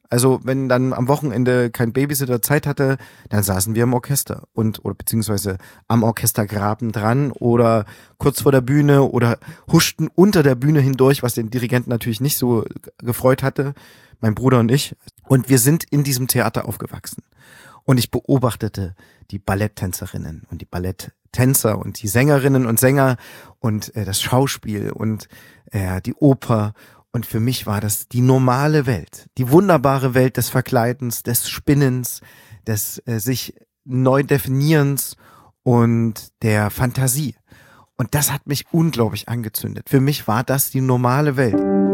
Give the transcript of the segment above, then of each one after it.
Also wenn dann am Wochenende kein Babysitter Zeit hatte, dann saßen wir im Orchester oder beziehungsweise am Orchestergraben dran oder kurz vor der Bühne oder huschten unter der Bühne hindurch, was den Dirigenten natürlich nicht so gefreut hatte, mein Bruder und ich. Und wir sind in diesem Theater aufgewachsen. Und ich beobachtete die Balletttänzerinnen und die Balletttänzer und die Sängerinnen und Sänger und das Schauspiel und die Oper. Und für mich war das die normale Welt, die wunderbare Welt des Verkleidens, des Spinnens, des sich neu definierens und der Fantasie. Und das hat mich unglaublich angezündet. Für mich war das die normale Welt.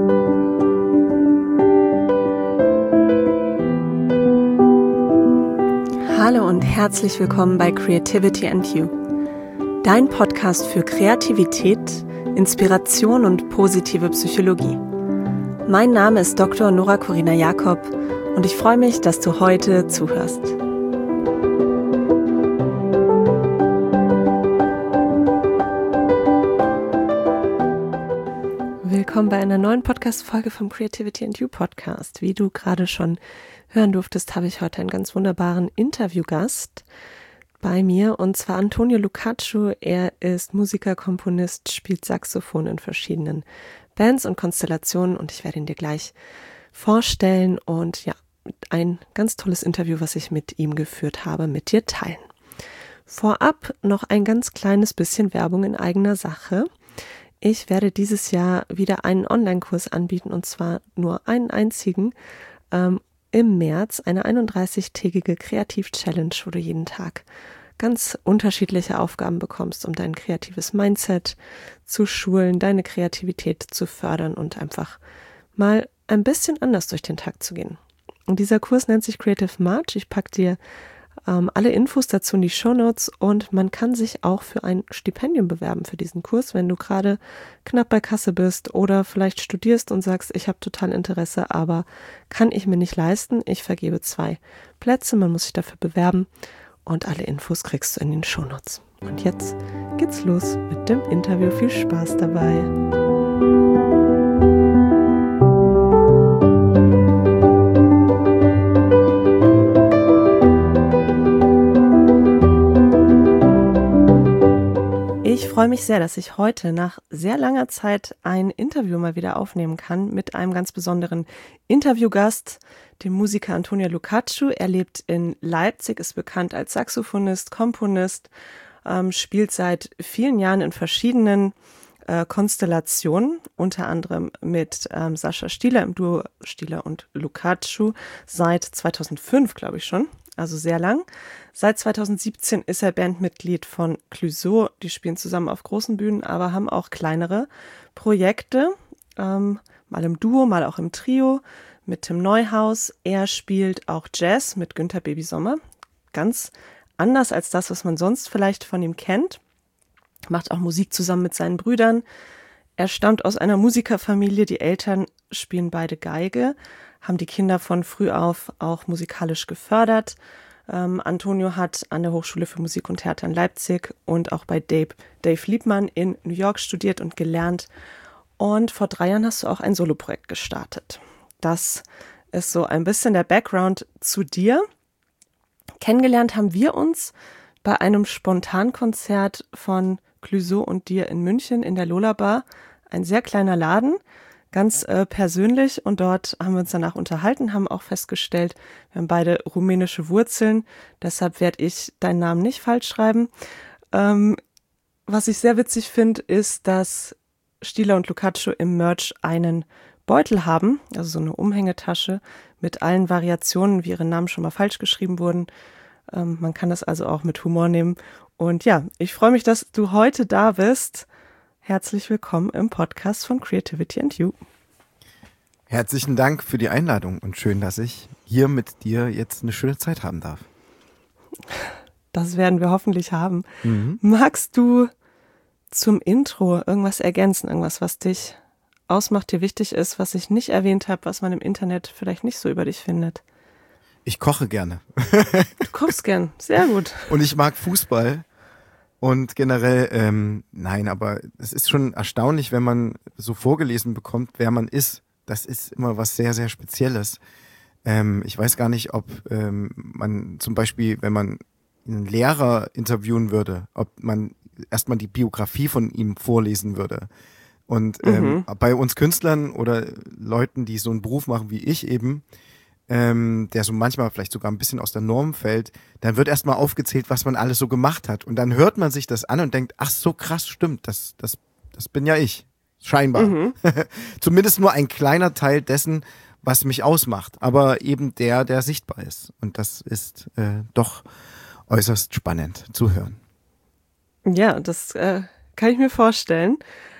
Hallo und herzlich willkommen bei Creativity and You, dein Podcast für Kreativität, Inspiration und positive Psychologie. Mein Name ist Dr. Nora Corina Jakob und ich freue mich, dass du heute zuhörst. Willkommen bei einer neuen Podcast-Folge vom Creativity and You Podcast. Wie du gerade schon hören durftest, habe ich heute einen ganz wunderbaren Interviewgast bei mir, und zwar Antonio Lucaccio. Er ist Musiker, Komponist, spielt Saxophon in verschiedenen Bands und Konstellationen, und ich werde ihn dir gleich vorstellen und ja, ein ganz tolles Interview, was ich mit ihm geführt habe, mit dir teilen. Vorab noch ein ganz kleines bisschen Werbung in eigener Sache. Ich werde dieses Jahr wieder einen Online-Kurs anbieten, und zwar nur einen einzigen, im März, eine 31-tägige Kreativ-Challenge, wo du jeden Tag ganz unterschiedliche Aufgaben bekommst, um dein kreatives Mindset zu schulen, deine Kreativität zu fördern und einfach mal ein bisschen anders durch den Tag zu gehen. Und dieser Kurs nennt sich Creative March. Ich packe dir alle Infos dazu in die Shownotes, und man kann sich auch für ein Stipendium bewerben für diesen Kurs, wenn du gerade knapp bei Kasse bist oder vielleicht studierst und sagst, ich habe total Interesse, aber kann ich mir nicht leisten. Ich vergebe 2 Plätze, man muss sich dafür bewerben, und alle Infos kriegst du in den Shownotes. Und jetzt geht's los mit dem Interview. Viel Spaß dabei. Ich freue mich sehr, dass ich heute nach sehr langer Zeit ein Interview mal wieder aufnehmen kann mit einem ganz besonderen Interviewgast, dem Musiker Antonio Lucaccio. Er lebt in Leipzig, ist bekannt als Saxophonist, Komponist, spielt seit vielen Jahren in verschiedenen Konstellationen, unter anderem mit Sascha Stieler im Duo Stieler und Lucaccio seit 2005, glaube ich schon. Also sehr lang. Seit 2017 ist er Bandmitglied von Clouseau. Die spielen zusammen auf großen Bühnen, aber haben auch kleinere Projekte, mal im Duo, mal auch im Trio mit Tim Neuhaus. Er spielt auch Jazz mit Günther Baby Sommer. Ganz anders als das, was man sonst vielleicht von ihm kennt. Macht auch Musik zusammen mit seinen Brüdern. Er stammt aus einer Musikerfamilie. Die Eltern spielen beide Geige, haben die Kinder von früh auf auch musikalisch gefördert. Antonio hat an der Hochschule für Musik und Theater in Leipzig und auch bei Dave Liebmann in New York studiert und gelernt. Und vor 3 Jahren hast du auch ein Soloprojekt gestartet. Das ist so ein bisschen der Background zu dir. Kennengelernt haben wir uns bei einem Spontankonzert von Clouseau und dir in München in der Lola Bar. Ein sehr kleiner Laden, ganz persönlich, und dort haben wir uns danach unterhalten, haben auch festgestellt, wir haben beide rumänische Wurzeln, deshalb werde ich deinen Namen nicht falsch schreiben. Was ich sehr witzig finde, ist, dass Stieler und Lucaccio im Merch einen Beutel haben, also so eine Umhängetasche mit allen Variationen, wie ihre Namen schon mal falsch geschrieben wurden. Man kann das also auch mit Humor nehmen. Und ja, ich freue mich, dass du heute da bist. Herzlich willkommen im Podcast von Creativity and You. Herzlichen Dank für die Einladung und schön, dass ich hier mit dir jetzt eine schöne Zeit haben darf. Das werden wir hoffentlich haben. Magst du zum Intro irgendwas ergänzen, irgendwas, was dich ausmacht, dir wichtig ist, was ich nicht erwähnt habe, was man im Internet vielleicht nicht so über dich findet? Ich koche gerne. Du kochst gern, sehr gut. Und ich mag Fußball. Und generell, nein, aber es ist schon erstaunlich, wenn man so vorgelesen bekommt, wer man ist. Das ist immer was sehr, sehr Spezielles. Ich weiß gar nicht, ob man zum Beispiel, wenn man einen Lehrer interviewen würde, ob man erstmal die Biografie von ihm vorlesen würde. Und bei uns Künstlern oder Leuten, die so einen Beruf machen wie ich eben, der so manchmal vielleicht sogar ein bisschen aus der Norm fällt, dann wird erstmal aufgezählt, was man alles so gemacht hat. Und dann hört man sich das an und denkt, ach so krass, stimmt, das bin ja ich. Scheinbar. Zumindest nur ein kleiner Teil dessen, was mich ausmacht. Aber eben der sichtbar ist. Und das ist doch äußerst spannend zu hören. Ja, das kann ich mir vorstellen.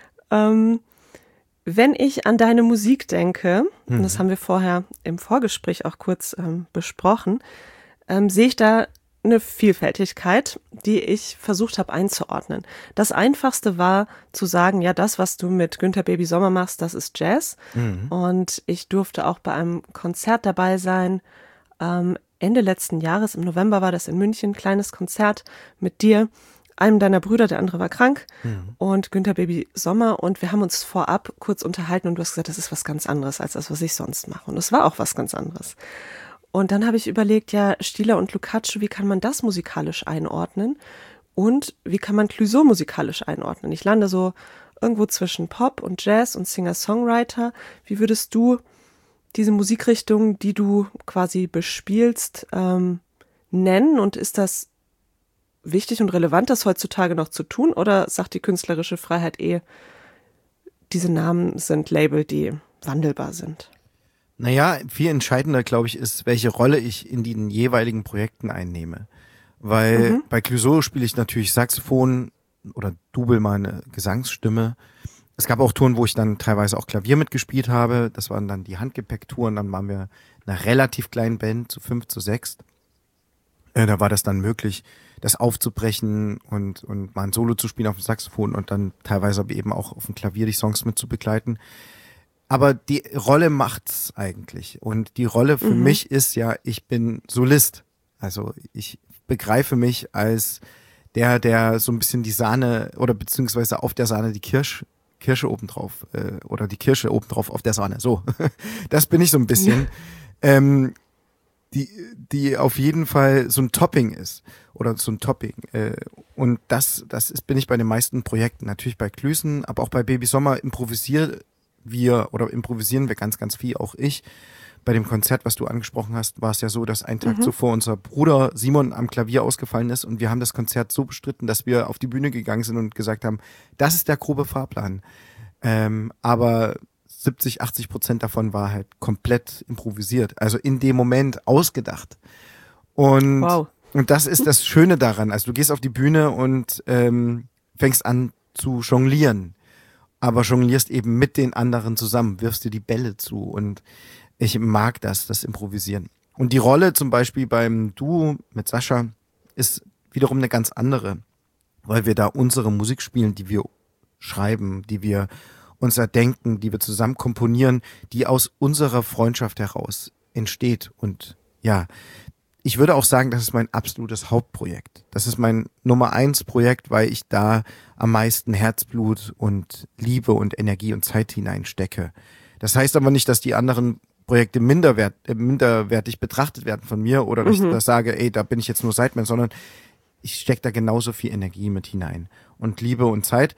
Wenn ich an deine Musik denke, und das haben wir vorher im Vorgespräch auch kurz besprochen, sehe ich da eine Vielfältigkeit, die ich versucht habe einzuordnen. Das Einfachste war zu sagen, ja, das, was du mit Günther Baby Sommer machst, das ist Jazz. Und ich durfte auch bei einem Konzert dabei sein. Ende letzten Jahres, im November war das in München, kleines Konzert mit dir, einem deiner Brüder, der andere war krank, und Günther Baby Sommer, und wir haben uns vorab kurz unterhalten und du hast gesagt, das ist was ganz anderes als das, was ich sonst mache. Und es war auch was ganz anderes. Und dann habe ich überlegt, ja, Stieler und Lukács, wie kann man das musikalisch einordnen? Und wie kann man Clouseau musikalisch einordnen? Ich lande so irgendwo zwischen Pop und Jazz und Singer-Songwriter. Wie würdest du diese Musikrichtung, die du quasi bespielst, nennen? Und ist das wichtig und relevant, das heutzutage noch zu tun? Oder sagt die künstlerische Freiheit diese Namen sind Label, die wandelbar sind? Naja, viel entscheidender, glaube ich, ist, welche Rolle ich in den jeweiligen Projekten einnehme. Weil bei Clouseau spiele ich natürlich Saxophon oder double meine Gesangsstimme. Es gab auch Touren, wo ich dann teilweise auch Klavier mitgespielt habe. Das waren dann die Handgepäcktouren. Dann waren wir in einer relativ kleinen Band, zu 5, zu 6. Da war das dann möglich, das aufzubrechen und mal ein Solo zu spielen auf dem Saxophon und dann teilweise aber eben auch auf dem Klavier die Songs mit zu begleiten. Aber die Rolle macht's eigentlich. Und die Rolle für mich ist ja, ich bin Solist. Also ich begreife mich als der so ein bisschen die Sahne oder beziehungsweise auf der Sahne die Kirsche obendrauf oder die Kirsche obendrauf auf der Sahne. So, das bin ich so ein bisschen. Die auf jeden Fall so ein Topping ist oder so ein Topping. Und das bin ich bei den meisten Projekten. Natürlich bei Klüsen, aber auch bei Baby Sommer improvisieren wir ganz, ganz viel, auch ich. Bei dem Konzert, was du angesprochen hast, war es ja so, dass einen Tag zuvor unser Bruder Simon am Klavier ausgefallen ist und wir haben das Konzert so bestritten, dass wir auf die Bühne gegangen sind und gesagt haben, das ist der grobe Fahrplan. Aber 70-80% davon war halt komplett improvisiert, also in dem Moment ausgedacht. Und, und das ist das Schöne daran. Also du gehst auf die Bühne und fängst an zu jonglieren, aber jonglierst eben mit den anderen zusammen, wirfst dir die Bälle zu und ich mag das Improvisieren. Und die Rolle zum Beispiel beim Duo mit Sascha ist wiederum eine ganz andere, weil wir da unsere Musik spielen, die wir schreiben, die wir uns erdenken, die wir zusammen komponieren, die aus unserer Freundschaft heraus entsteht. Und ja, ich würde auch sagen, das ist mein absolutes Hauptprojekt. Das ist mein Nummer 1 Projekt, weil ich da am meisten Herzblut und Liebe und Energie und Zeit hineinstecke. Das heißt aber nicht, dass die anderen Projekte minderwertig betrachtet werden von mir oder dass ich da sage, ey, da bin ich jetzt nur Sideman, sondern ich stecke da genauso viel Energie mit hinein und Liebe und Zeit.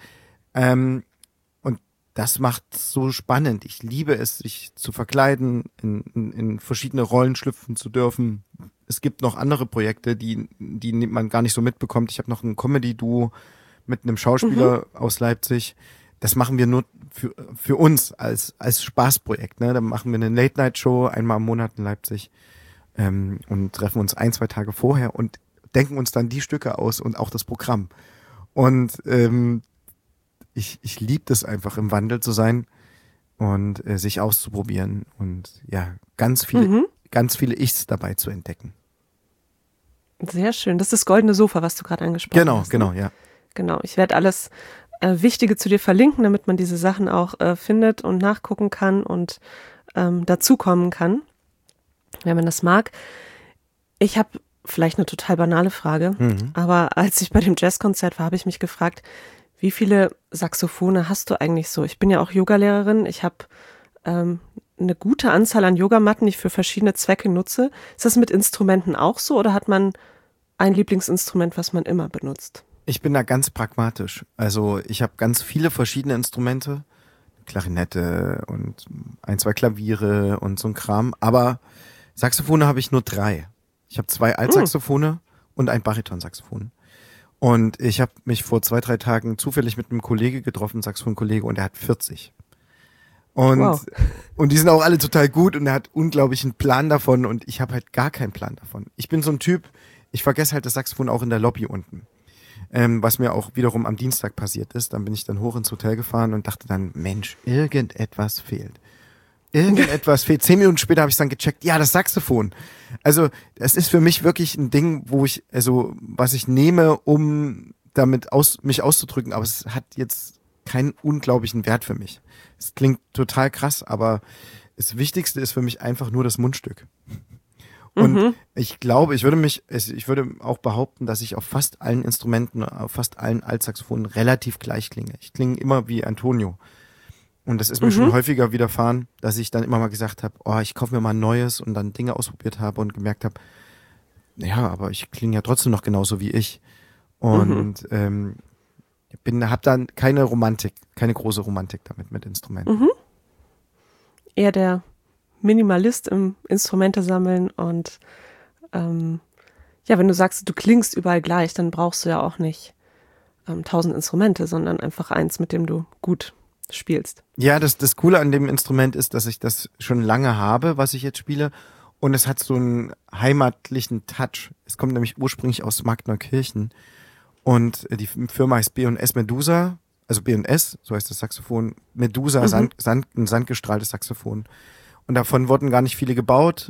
Und das macht so spannend. Ich liebe es, sich zu verkleiden, in verschiedene Rollen schlüpfen zu dürfen. Es gibt noch andere Projekte, die man gar nicht so mitbekommt. Ich habe noch ein Comedy-Duo mit einem Schauspieler aus Leipzig. Das machen wir nur für uns als Spaßprojekt. Ne? Da machen wir eine Late-Night-Show einmal im Monat in Leipzig und treffen uns 1-2 Tage vorher und denken uns dann die Stücke aus und auch das Programm. Und ich liebe das einfach, im Wandel zu sein und sich auszuprobieren und ja, ganz viele Ichs dabei zu entdecken. Sehr schön. Das ist das goldene Sofa, was du gerade angesprochen hast. Genau, ja. Genau, ich werde alles Wichtige zu dir verlinken, damit man diese Sachen auch findet und nachgucken kann und dazukommen kann, wenn man das mag. Ich habe vielleicht eine total banale Frage, aber als ich bei dem Jazzkonzert war, habe ich mich gefragt, wie viele Saxophone hast du eigentlich so? Ich bin ja auch Yogalehrerin, ich habe eine gute Anzahl an Yogamatten, die ich für verschiedene Zwecke nutze. Ist das mit Instrumenten auch so oder hat man ein Lieblingsinstrument, was man immer benutzt? Ich bin da ganz pragmatisch. Also ich habe ganz viele verschiedene Instrumente, Klarinette und ein, zwei Klaviere und so ein Kram. Aber Saxophone habe ich nur 3. Ich habe 2 Altsaxophone und ein Baritonsaxophon. Und ich habe mich vor 2, 3 Tagen zufällig mit einem Kollege getroffen, Saxophonkollege, und er hat 40. Und die sind auch alle total gut und er hat unglaublichen Plan davon und ich habe halt gar keinen Plan davon. Ich bin so ein Typ, ich vergesse halt das Saxophon auch in der Lobby unten. Was mir auch wiederum am Dienstag passiert ist. Dann bin ich dann hoch ins Hotel gefahren und dachte dann, Mensch, irgendetwas fehlt. 10 Minuten später habe ich dann gecheckt, ja, das Saxophon. Also es ist für mich wirklich ein Ding, was ich nehme, um damit mich auszudrücken, aber es hat jetzt keinen unglaublichen Wert für mich. Es klingt total krass, aber das Wichtigste ist für mich einfach nur das Mundstück. Und ich glaube, ich würde auch behaupten, dass ich auf fast allen Instrumenten, auf fast allen Altsaxophonen relativ gleich klinge. Ich klinge immer wie Antonio. Und das ist mir schon häufiger widerfahren, dass ich dann immer mal gesagt habe, oh, ich kaufe mir mal ein neues und dann Dinge ausprobiert habe und gemerkt habe, ja, aber ich klinge ja trotzdem noch genauso wie ich. Und habe dann keine große Romantik damit mit Instrumenten. Eher der Minimalist im Instrumente sammeln und wenn du sagst, du klingst überall gleich, dann brauchst du ja auch nicht 1000 Instrumente, sondern einfach eins, mit dem du gut spielst. Ja, das Coole an dem Instrument ist, dass ich das schon lange habe, was ich jetzt spiele, und es hat so einen heimatlichen Touch. Es kommt nämlich ursprünglich aus Markneukirchen und die Firma heißt B&S Medusa, also B&S, so heißt das Saxophon, Medusa, ein sandgestrahltes Saxophon. Und davon wurden gar nicht viele gebaut,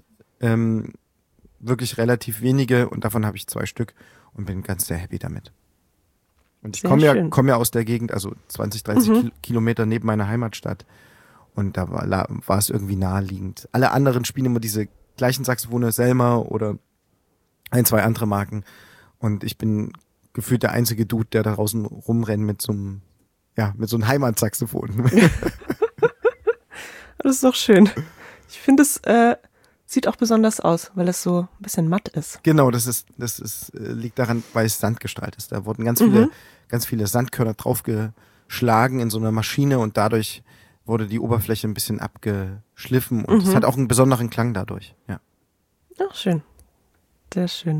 wirklich relativ wenige, und davon habe ich 2 Stück und bin ganz sehr happy damit. Und ich komme ja aus der Gegend, also 20, 30 Kilometer neben meiner Heimatstadt, und da war es irgendwie naheliegend. Alle anderen spielen immer diese gleichen Saxophone, Selmer oder 1, 2 andere Marken, und ich bin gefühlt der einzige Dude, der da draußen rumrennt mit so einem Heimatsaxophon. Das ist doch schön. Ich finde, es sieht auch besonders aus, weil es so ein bisschen matt ist. Genau, liegt daran, weil es sandgestrahlt ist. Da wurden ganz viele Sandkörner draufgeschlagen in so einer Maschine und dadurch wurde die Oberfläche ein bisschen abgeschliffen und es hat auch einen besonderen Klang dadurch. Ja. Ach, schön. Sehr schön.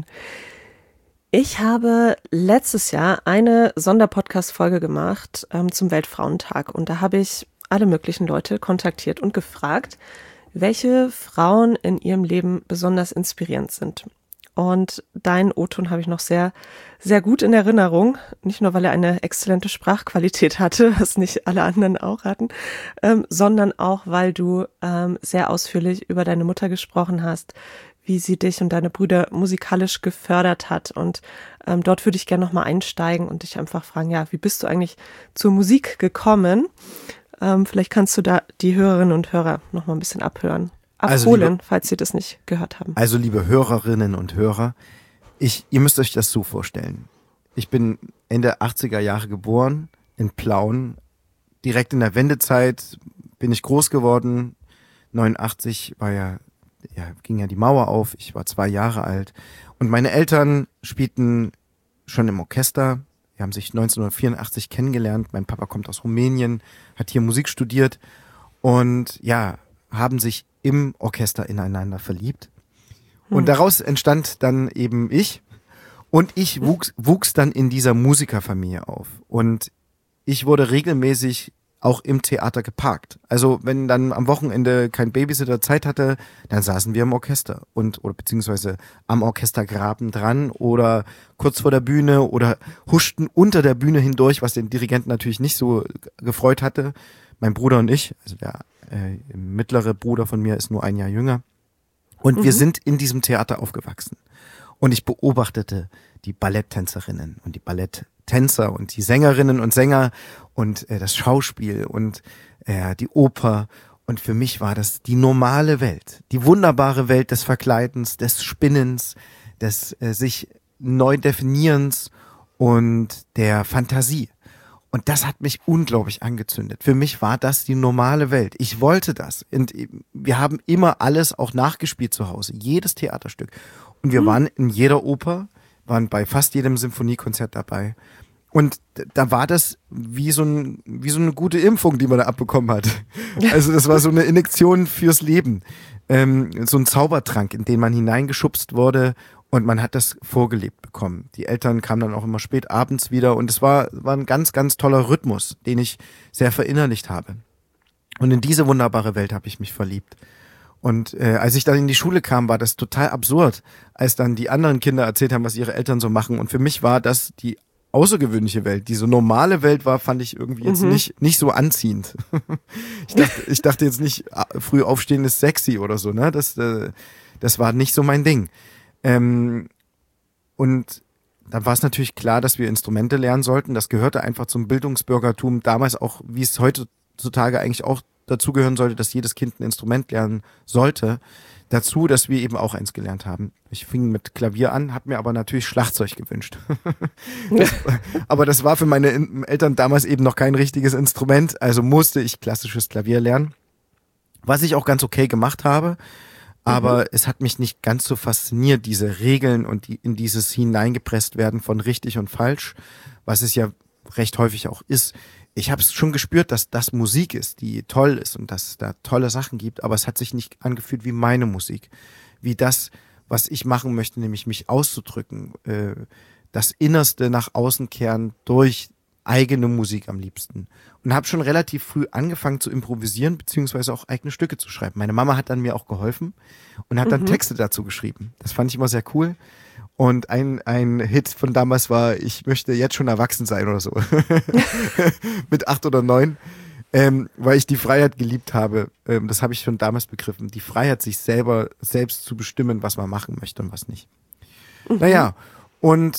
Ich habe letztes Jahr eine Sonderpodcast-Folge gemacht zum Weltfrauentag und da habe ich alle möglichen Leute kontaktiert und gefragt, welche Frauen in ihrem Leben besonders inspirierend sind. Und deinen O-Ton habe ich noch sehr, sehr gut in Erinnerung. Nicht nur, weil er eine exzellente Sprachqualität hatte, was nicht alle anderen auch hatten, sondern auch, weil du sehr ausführlich über deine Mutter gesprochen hast, wie sie dich und deine Brüder musikalisch gefördert hat. Und dort würde ich gerne nochmal einsteigen und dich einfach fragen, ja, wie bist du eigentlich zur Musik gekommen? Vielleicht kannst du da die Hörerinnen und Hörer noch mal ein bisschen abholen, falls sie das nicht gehört haben. Also liebe Hörerinnen und Hörer, ihr müsst euch das so vorstellen. Ich bin Ende 80er Jahre geboren, in Plauen. Direkt in der Wendezeit bin ich groß geworden. 89 ging ja die Mauer auf. Ich war 2 Jahre alt. Und meine Eltern spielten schon im Orchester. Die haben sich 1984 kennengelernt. Mein Papa kommt aus Rumänien, hat hier Musik studiert und haben sich im Orchester ineinander verliebt. Und daraus entstand dann eben ich. Und ich wuchs dann in dieser Musikerfamilie auf. Und ich wurde regelmäßig auch im Theater geparkt. Also wenn dann am Wochenende kein Babysitter Zeit hatte, dann saßen wir im Orchester oder beziehungsweise am Orchestergraben dran oder kurz vor der Bühne oder huschten unter der Bühne hindurch, was den Dirigenten natürlich nicht so gefreut hatte. Mein Bruder und ich, also der mittlere Bruder von mir ist nur 1 Jahr jünger. Und wir sind in diesem Theater aufgewachsen. Und ich beobachtete die Balletttänzerinnen und die Balletttänzer und die Sängerinnen und Sänger und das Schauspiel und die Oper. Und für mich war das die normale Welt, die wunderbare Welt des Verkleidens, des Spinnens, des sich neu Definierens und der Fantasie. Und das hat mich unglaublich angezündet. Für mich war das die normale Welt. Ich wollte das. Und wir haben immer alles auch nachgespielt zu Hause. Jedes Theaterstück. Und wir waren in jeder Oper, waren bei fast jedem Symphoniekonzert dabei. Und da war das wie so eine gute Impfung, die man da abbekommen hat. Also das war so eine Injektion fürs Leben. So ein Zaubertrank, in den man hineingeschubst wurde. Und man hat das vorgelebt bekommen. Die Eltern kamen dann auch immer spät abends wieder und es war ein ganz, ganz toller Rhythmus, den ich sehr verinnerlicht habe. Und in diese wunderbare Welt habe ich mich verliebt. Und als ich dann in die Schule kam, war das total absurd, als dann die anderen Kinder erzählt haben, was ihre Eltern so machen. Und für mich war das die außergewöhnliche Welt. Diese normale Welt war, fand ich irgendwie jetzt nicht so anziehend. Ich dachte jetzt nicht, früh aufstehen ist sexy oder so, ne? Das war nicht so mein Ding. Und dann war es natürlich klar, dass wir Instrumente lernen sollten. Das gehörte einfach zum Bildungsbürgertum damals auch, wie es heutzutage eigentlich auch dazugehören sollte, dass jedes Kind ein Instrument lernen sollte. Dazu, dass wir eben auch eins gelernt haben. Ich fing mit Klavier an, habe mir aber natürlich Schlagzeug gewünscht. Aber das war für meine Eltern damals eben noch kein richtiges Instrument, also musste ich klassisches Klavier lernen, was ich auch ganz okay gemacht habe. Aber es hat mich nicht ganz so fasziniert, diese Regeln und in dieses hineingepresst werden von richtig und falsch, was es ja recht häufig auch ist. Ich habe es schon gespürt, dass das Musik ist, die toll ist und dass es da tolle Sachen gibt, aber es hat sich nicht angefühlt wie meine Musik, wie das, was ich machen möchte, nämlich mich auszudrücken, das Innerste nach außen kehren durch eigene Musik am liebsten. Und habe schon relativ früh angefangen zu improvisieren, beziehungsweise auch eigene Stücke zu schreiben. Meine Mama hat dann mir auch geholfen und hat dann Texte dazu geschrieben. Das fand ich immer sehr cool. Und ein Hit von damals war, ich möchte jetzt schon erwachsen sein oder so. Mit 8 oder 9. Weil ich die Freiheit geliebt habe. Das habe ich schon damals begriffen. Die Freiheit, sich selbst zu bestimmen, was man machen möchte und was nicht. Naja, und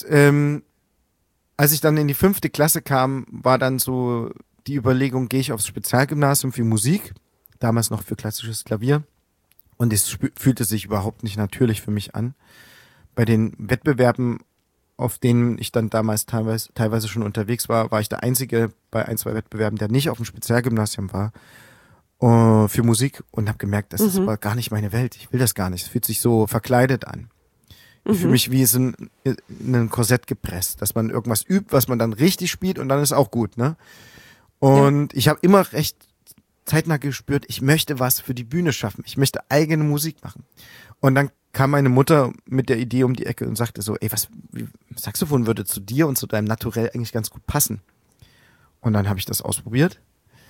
als ich dann in die 5. Klasse kam, war dann so die Überlegung, gehe ich aufs Spezialgymnasium für Musik, damals noch für klassisches Klavier. Und es fühlte sich überhaupt nicht natürlich für mich an. Bei den Wettbewerben, auf denen ich dann damals teilweise schon unterwegs war, war ich der Einzige bei 1, 2 Wettbewerben, der nicht auf dem Spezialgymnasium war für Musik und habe gemerkt, das ist aber gar nicht meine Welt. Ich will das gar nicht. Es fühlt sich so verkleidet an. Ich fühle mich wie so in ein Korsett gepresst, dass man irgendwas übt, was man dann richtig spielt und dann ist auch gut, ne? Und ich habe immer recht zeitnah gespürt, ich möchte was für die Bühne schaffen. Ich möchte eigene Musik machen. Und dann kam meine Mutter mit der Idee um die Ecke und sagte so, ey, Saxophon würde zu dir und zu deinem Naturell eigentlich ganz gut passen. Und dann habe ich das ausprobiert.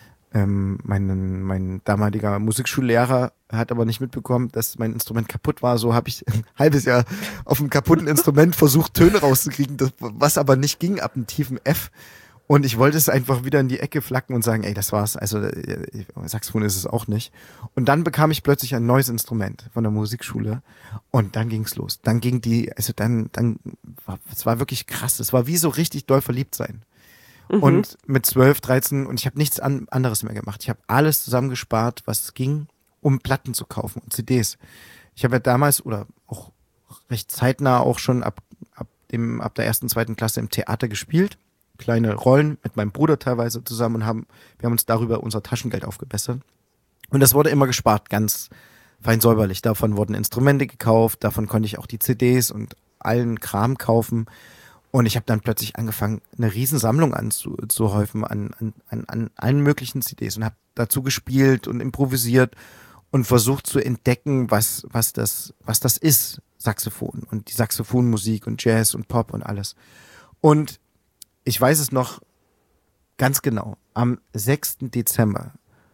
Mein damaliger Musikschullehrer hat aber nicht mitbekommen, dass mein Instrument kaputt war. So habe ich ein halbes Jahr auf einem kaputten Instrument versucht, Töne rauszukriegen, was aber nicht ging ab einem tiefen F. Und ich wollte es einfach wieder in die Ecke flacken und sagen, ey, das war's. Also Saxophon ist es auch nicht. Und dann bekam ich plötzlich ein neues Instrument von der Musikschule und dann ging's los. Dann ging es war wirklich krass. Es war wie so richtig doll verliebt sein. Und mit 12, 13 und ich habe nichts anderes mehr gemacht. Ich habe alles zusammengespart, was ging, um Platten zu kaufen und CDs. Ich habe ja damals oder auch recht zeitnah auch schon ab der 1., 2. Klasse im Theater gespielt. Kleine Rollen mit meinem Bruder teilweise zusammen und wir haben uns darüber unser Taschengeld aufgebessert. Und das wurde immer gespart, ganz fein säuberlich. Davon wurden Instrumente gekauft, davon konnte ich auch die CDs und allen Kram kaufen. Und ich habe dann plötzlich angefangen, eine Riesensammlung anzuhäufen an allen möglichen CDs und habe dazu gespielt und improvisiert und versucht zu entdecken, was das ist, Saxophon und die Saxophonmusik und Jazz und Pop und alles. Und ich weiß es noch ganz genau, am 6. Dezember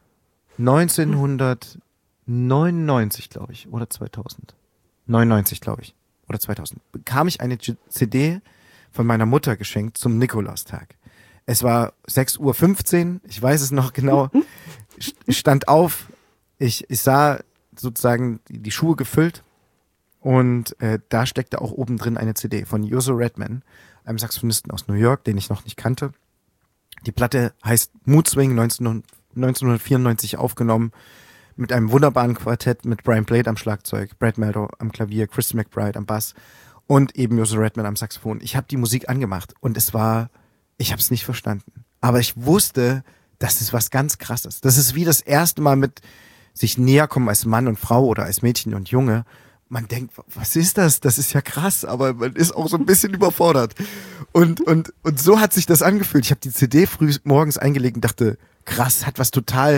1999, glaube ich, oder 2000. 99, glaube ich, oder 2000, bekam ich eine CD von meiner Mutter geschenkt zum Nikolaustag. Es war 6:15 Uhr, ich weiß es noch genau. Ich stand auf, ich sah sozusagen die Schuhe gefüllt und da steckte auch oben drin eine CD von Joshua Redman, einem Saxophonisten aus New York, den ich noch nicht kannte. Die Platte heißt Mood Swing, 1994 aufgenommen, mit einem wunderbaren Quartett mit Brian Blade am Schlagzeug, Brad Meldo am Klavier, Christy McBride am Bass und eben Joshua Redman am Saxophon. Ich habe die Musik angemacht und ich habe es nicht verstanden. Aber ich wusste, das ist was ganz Krasses. Das ist wie das erste Mal mit sich näher kommen als Mann und Frau oder als Mädchen und Junge. Man denkt, was ist das? Das ist ja krass, aber man ist auch so ein bisschen überfordert. Und so hat sich das angefühlt. Ich habe die CD früh morgens eingelegt und dachte, krass, hat was total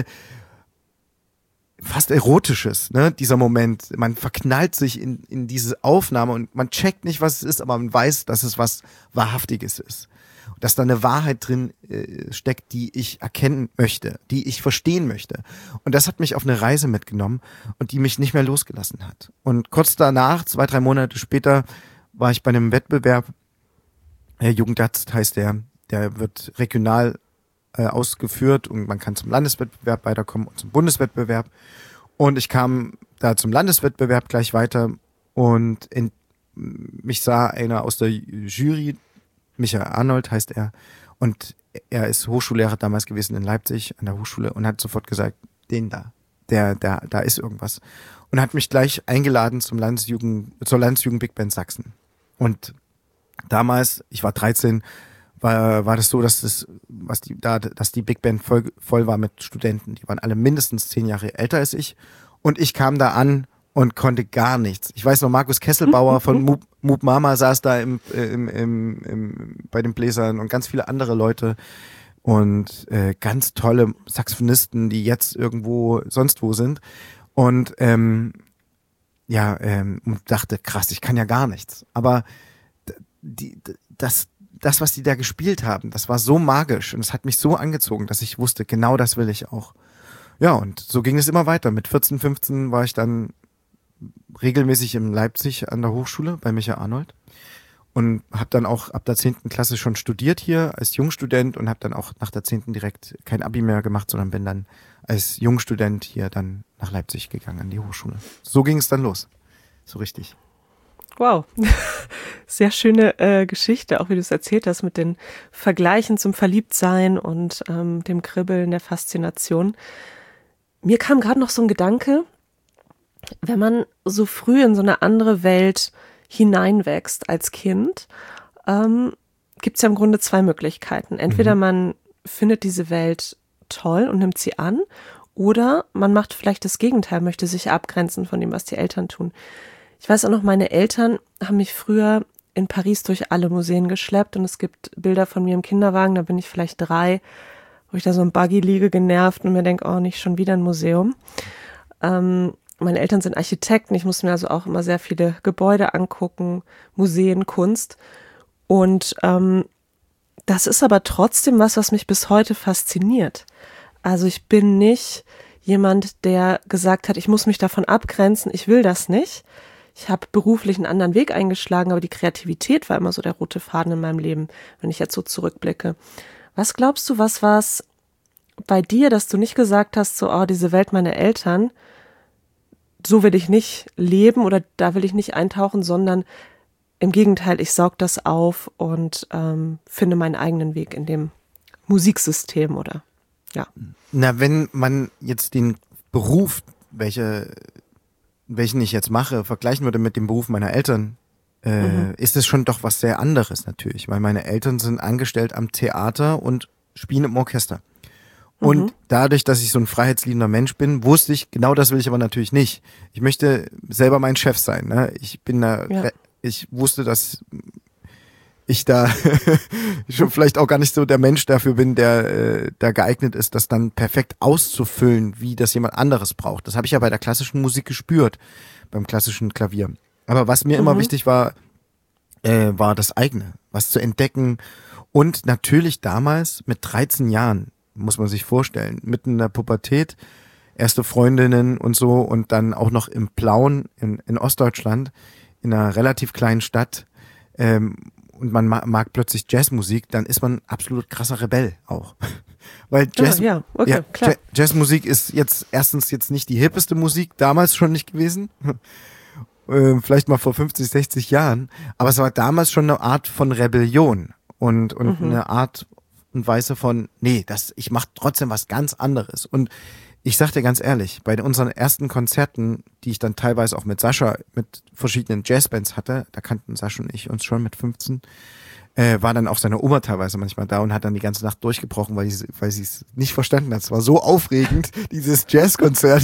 fast Erotisches, ne? Dieser Moment. Man verknallt sich in diese Aufnahme und man checkt nicht, was es ist, aber man weiß, dass es was Wahrhaftiges ist. Dass da eine Wahrheit drin steckt, die ich erkennen möchte, die ich verstehen möchte. Und das hat mich auf eine Reise mitgenommen und die mich nicht mehr losgelassen hat. Und kurz danach, 2, 3 Monate später, war ich bei einem Wettbewerb, Jugendarzt heißt der wird regional ausgeführt und man kann zum Landeswettbewerb weiterkommen und zum Bundeswettbewerb. Und ich kam da zum Landeswettbewerb gleich weiter und mich sah einer aus der Jury, Michael Arnold heißt er, und er ist Hochschullehrer damals gewesen in Leipzig an der Hochschule und hat sofort gesagt, da ist irgendwas. Und hat mich gleich eingeladen zur Landesjugend Big Band Sachsen. Und damals, ich war 13, war das so, dass die Big Band voll war mit Studenten. Die waren alle mindestens 10 Jahre älter als ich. Und ich kam da an und konnte gar nichts. Ich weiß noch, Markus Kesselbauer von Moop Mama saß da bei den Bläsern und ganz viele andere Leute und ganz tolle Saxophonisten, die jetzt irgendwo sonst wo sind. Und dachte, krass, ich kann ja gar nichts. Aber das, was die da gespielt haben, das war so magisch und es hat mich so angezogen, dass ich wusste, genau das will ich auch. Ja, und so ging es immer weiter. Mit 14, 15 war ich dann regelmäßig in Leipzig an der Hochschule bei Michael Arnold und habe dann auch ab der 10. Klasse schon studiert hier als Jungstudent und habe dann auch nach der 10. direkt kein Abi mehr gemacht, sondern bin dann als Jungstudent hier dann nach Leipzig gegangen an die Hochschule. So ging es dann los. So richtig. Wow, sehr schöne Geschichte, auch wie du es erzählt hast mit den Vergleichen zum Verliebtsein und dem Kribbeln, der Faszination. Mir kam gerade noch so ein Gedanke, wenn man so früh in so eine andere Welt hineinwächst als Kind, gibt es ja im Grunde 2 Möglichkeiten. Entweder man findet diese Welt toll und nimmt sie an, oder man macht vielleicht das Gegenteil, möchte sich abgrenzen von dem, was die Eltern tun. Ich weiß auch noch, meine Eltern haben mich früher in Paris durch alle Museen geschleppt und es gibt Bilder von mir im Kinderwagen, da bin ich vielleicht 3, wo ich da so im Buggy liege, genervt und mir denke, oh, nicht schon wieder ein Museum. Meine Eltern sind Architekten, ich musste mir also auch immer sehr viele Gebäude angucken, Museen, Kunst. Und das ist aber trotzdem was mich bis heute fasziniert. Also ich bin nicht jemand, der gesagt hat, ich muss mich davon abgrenzen, ich will das nicht. Ich habe beruflich einen anderen Weg eingeschlagen, aber die Kreativität war immer so der rote Faden in meinem Leben, wenn ich jetzt so zurückblicke. Was glaubst du, was war es bei dir, dass du nicht gesagt hast, so, oh, diese Welt meiner Eltern, so will ich nicht leben oder da will ich nicht eintauchen, sondern im Gegenteil, ich saug das auf und finde meinen eigenen Weg in dem Musiksystem oder ja. Na, wenn man jetzt den Beruf, welchen ich jetzt mache, vergleichen würde mit dem Beruf meiner Eltern, ist es schon doch was sehr anderes natürlich, weil meine Eltern sind angestellt am Theater und spielen im Orchester. Und dadurch, dass ich so ein freiheitsliebender Mensch bin, wusste ich, genau das will ich aber natürlich nicht. Ich möchte selber mein Chef sein. Ne? Ich wusste, dass ich da schon vielleicht auch gar nicht so der Mensch dafür bin, der geeignet ist, das dann perfekt auszufüllen, wie das jemand anderes braucht. Das habe ich ja bei der klassischen Musik gespürt, beim klassischen Klavier. Aber was mir immer wichtig war, war das eigene, was zu entdecken. Und natürlich damals mit 13 Jahren, muss man sich vorstellen, mitten in der Pubertät, erste Freundinnen und so und dann auch noch im Plauen in Ostdeutschland, in einer relativ kleinen Stadt, und man mag plötzlich Jazzmusik, dann ist man absolut krasser Rebell auch. Weil Jazzmusik ist erstens nicht die hippeste Musik, damals schon nicht gewesen. Vielleicht mal vor 50, 60 Jahren. Aber es war damals schon eine Art von Rebellion und eine Art und Weise von, nee, ich mache trotzdem was ganz anderes. Und ich sag dir ganz ehrlich, bei unseren ersten Konzerten, die ich dann teilweise auch mit Sascha, mit verschiedenen Jazzbands hatte, da kannten Sascha und ich uns schon mit 15, war dann auch seine Oma teilweise manchmal da und hat dann die ganze Nacht durchgebrochen, weil sie es nicht verstanden hat. Es war so aufregend, dieses Jazzkonzert,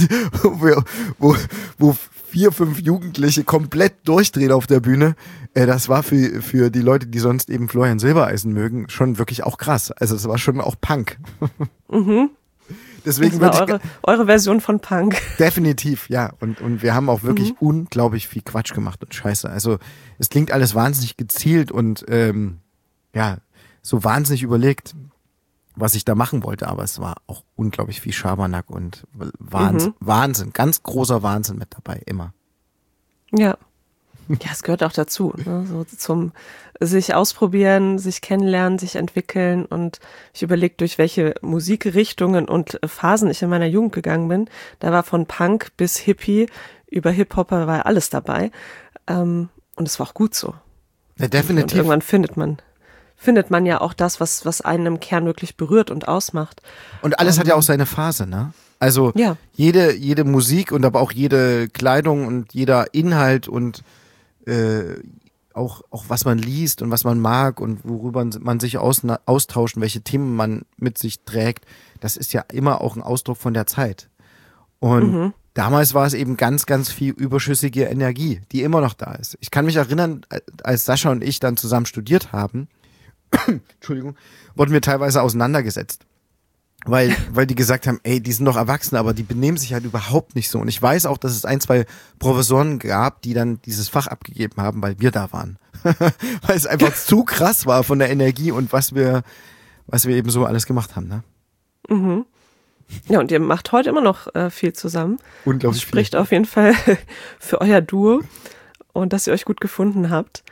wo 4, 5 Jugendliche komplett durchdrehen auf der Bühne. Das war für die Leute, die sonst eben Florian Silbereisen mögen, schon wirklich auch krass. Also es war schon auch Punk. Mhm. Deswegen das war eure Version von Punk. Definitiv, ja. Und wir haben auch wirklich unglaublich viel Quatsch gemacht und Scheiße. Also es klingt alles wahnsinnig gezielt und ja, so wahnsinnig überlegt, was ich da machen wollte, aber es war auch unglaublich viel Schabernack und Wahnsinn, ganz großer Wahnsinn mit dabei, immer. Ja. Ja, es gehört auch dazu, ne? So zum sich ausprobieren, sich kennenlernen, sich entwickeln, und ich überlege, durch welche Musikrichtungen und Phasen ich in meiner Jugend gegangen bin. Da war von Punk bis Hippie über Hip-Hopper war alles dabei, und es war auch gut so. Ja, definitiv. Und irgendwann findet man ja auch das, was einen im Kern wirklich berührt und ausmacht. Und alles hat ja auch seine Phase, ne? Also ja. jede Musik und aber auch jede Kleidung und jeder Inhalt und auch was man liest und was man mag und worüber man sich austauscht und welche Themen man mit sich trägt, das ist ja immer auch ein Ausdruck von der Zeit. Und damals war es eben ganz, ganz viel überschüssige Energie, die immer noch da ist. Ich kann mich erinnern, als Sascha und ich dann zusammen studiert haben, Entschuldigung, wurden wir teilweise auseinandergesetzt. Weil die gesagt haben, ey, die sind doch erwachsen, aber die benehmen sich halt überhaupt nicht so. Und ich weiß auch, dass es 1, 2 Professoren gab, die dann dieses Fach abgegeben haben, weil wir da waren. Weil es einfach zu krass war von der Energie und was wir eben so alles gemacht haben, ne? Mhm. Ja, und ihr macht heute immer noch viel zusammen. Unglaublich das spricht viel. Auf jeden Fall für euer Duo und dass ihr euch gut gefunden habt.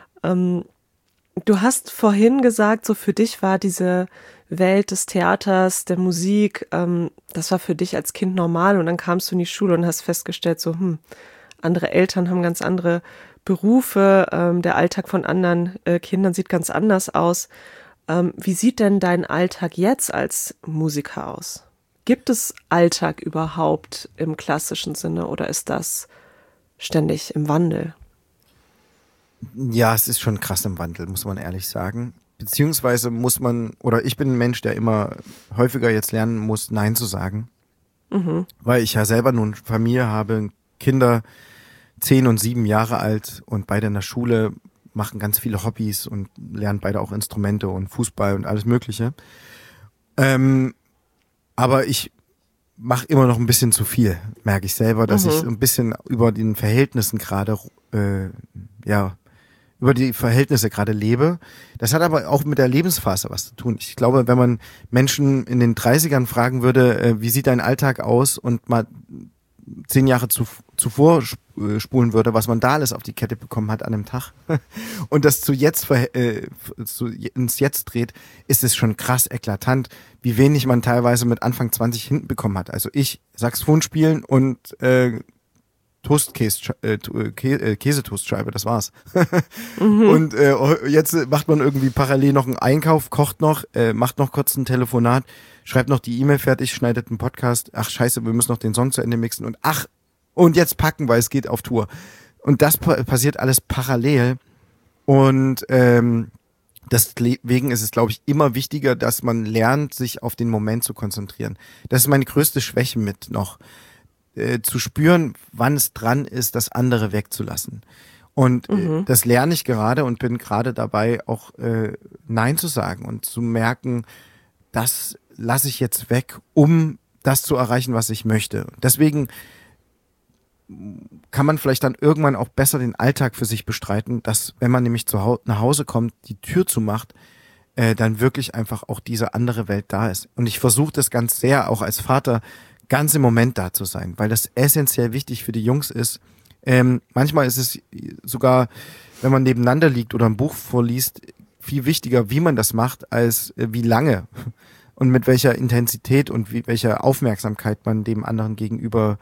Du hast vorhin gesagt, so für dich war diese Welt des Theaters, der Musik, das war für dich als Kind normal, und dann kamst du in die Schule und hast festgestellt, so, andere Eltern haben ganz andere Berufe, der Alltag von anderen Kindern sieht ganz anders aus. Wie sieht denn dein Alltag jetzt als Musiker aus? Gibt es Alltag überhaupt im klassischen Sinne oder ist das ständig im Wandel? Ja, es ist schon krass im Wandel, muss man ehrlich sagen. Beziehungsweise ich bin ein Mensch, der immer häufiger jetzt lernen muss, Nein zu sagen. Weil ich ja selber nun Familie habe, Kinder 10 und 7 Jahre alt und beide in der Schule, machen ganz viele Hobbys und lernen beide auch Instrumente und Fußball und alles Mögliche. Aber ich mache immer noch ein bisschen zu viel, merke ich selber, dass ich ein bisschen über den Verhältnissen gerade, über die Verhältnisse gerade lebe. Das hat aber auch mit der Lebensphase was zu tun. Ich glaube, wenn man Menschen in den 30ern fragen würde, wie sieht dein Alltag aus, und mal 10 Jahre zuvor spulen würde, was man da alles auf die Kette bekommen hat an einem Tag und das ins Jetzt dreht, ist es schon krass eklatant, wie wenig man teilweise mit Anfang 20 hinten bekommen hat. Also ich Saxophon spielen und Käsetoastscheibe, das war's. Und jetzt macht man irgendwie parallel noch einen Einkauf, kocht noch, macht noch kurz ein Telefonat, schreibt noch die E-Mail fertig, schneidet einen Podcast, ach scheiße, wir müssen noch den Song zu Ende mixen und jetzt packen, weil es geht auf Tour. Und das passiert alles parallel und deswegen ist es, glaube ich, immer wichtiger, dass man lernt, sich auf den Moment zu konzentrieren. Das ist meine größte Schwäche mit noch. Zu spüren, wann es dran ist, das andere wegzulassen. Und das lerne ich gerade und bin gerade dabei, auch Nein zu sagen und zu merken, das lasse ich jetzt weg, um das zu erreichen, was ich möchte. Deswegen kann man vielleicht dann irgendwann auch besser den Alltag für sich bestreiten, dass, wenn man nämlich nach Hause kommt, die Tür zumacht, dann wirklich einfach auch diese andere Welt da ist. Und ich versuche das ganz sehr, auch als Vater, ganz im Moment da zu sein, weil das essentiell wichtig für die Jungs ist. Manchmal ist es sogar, wenn man nebeneinander liegt oder ein Buch vorliest, viel wichtiger, wie man das macht, als wie lange und mit welcher Intensität und welcher Aufmerksamkeit man dem anderen gegenüber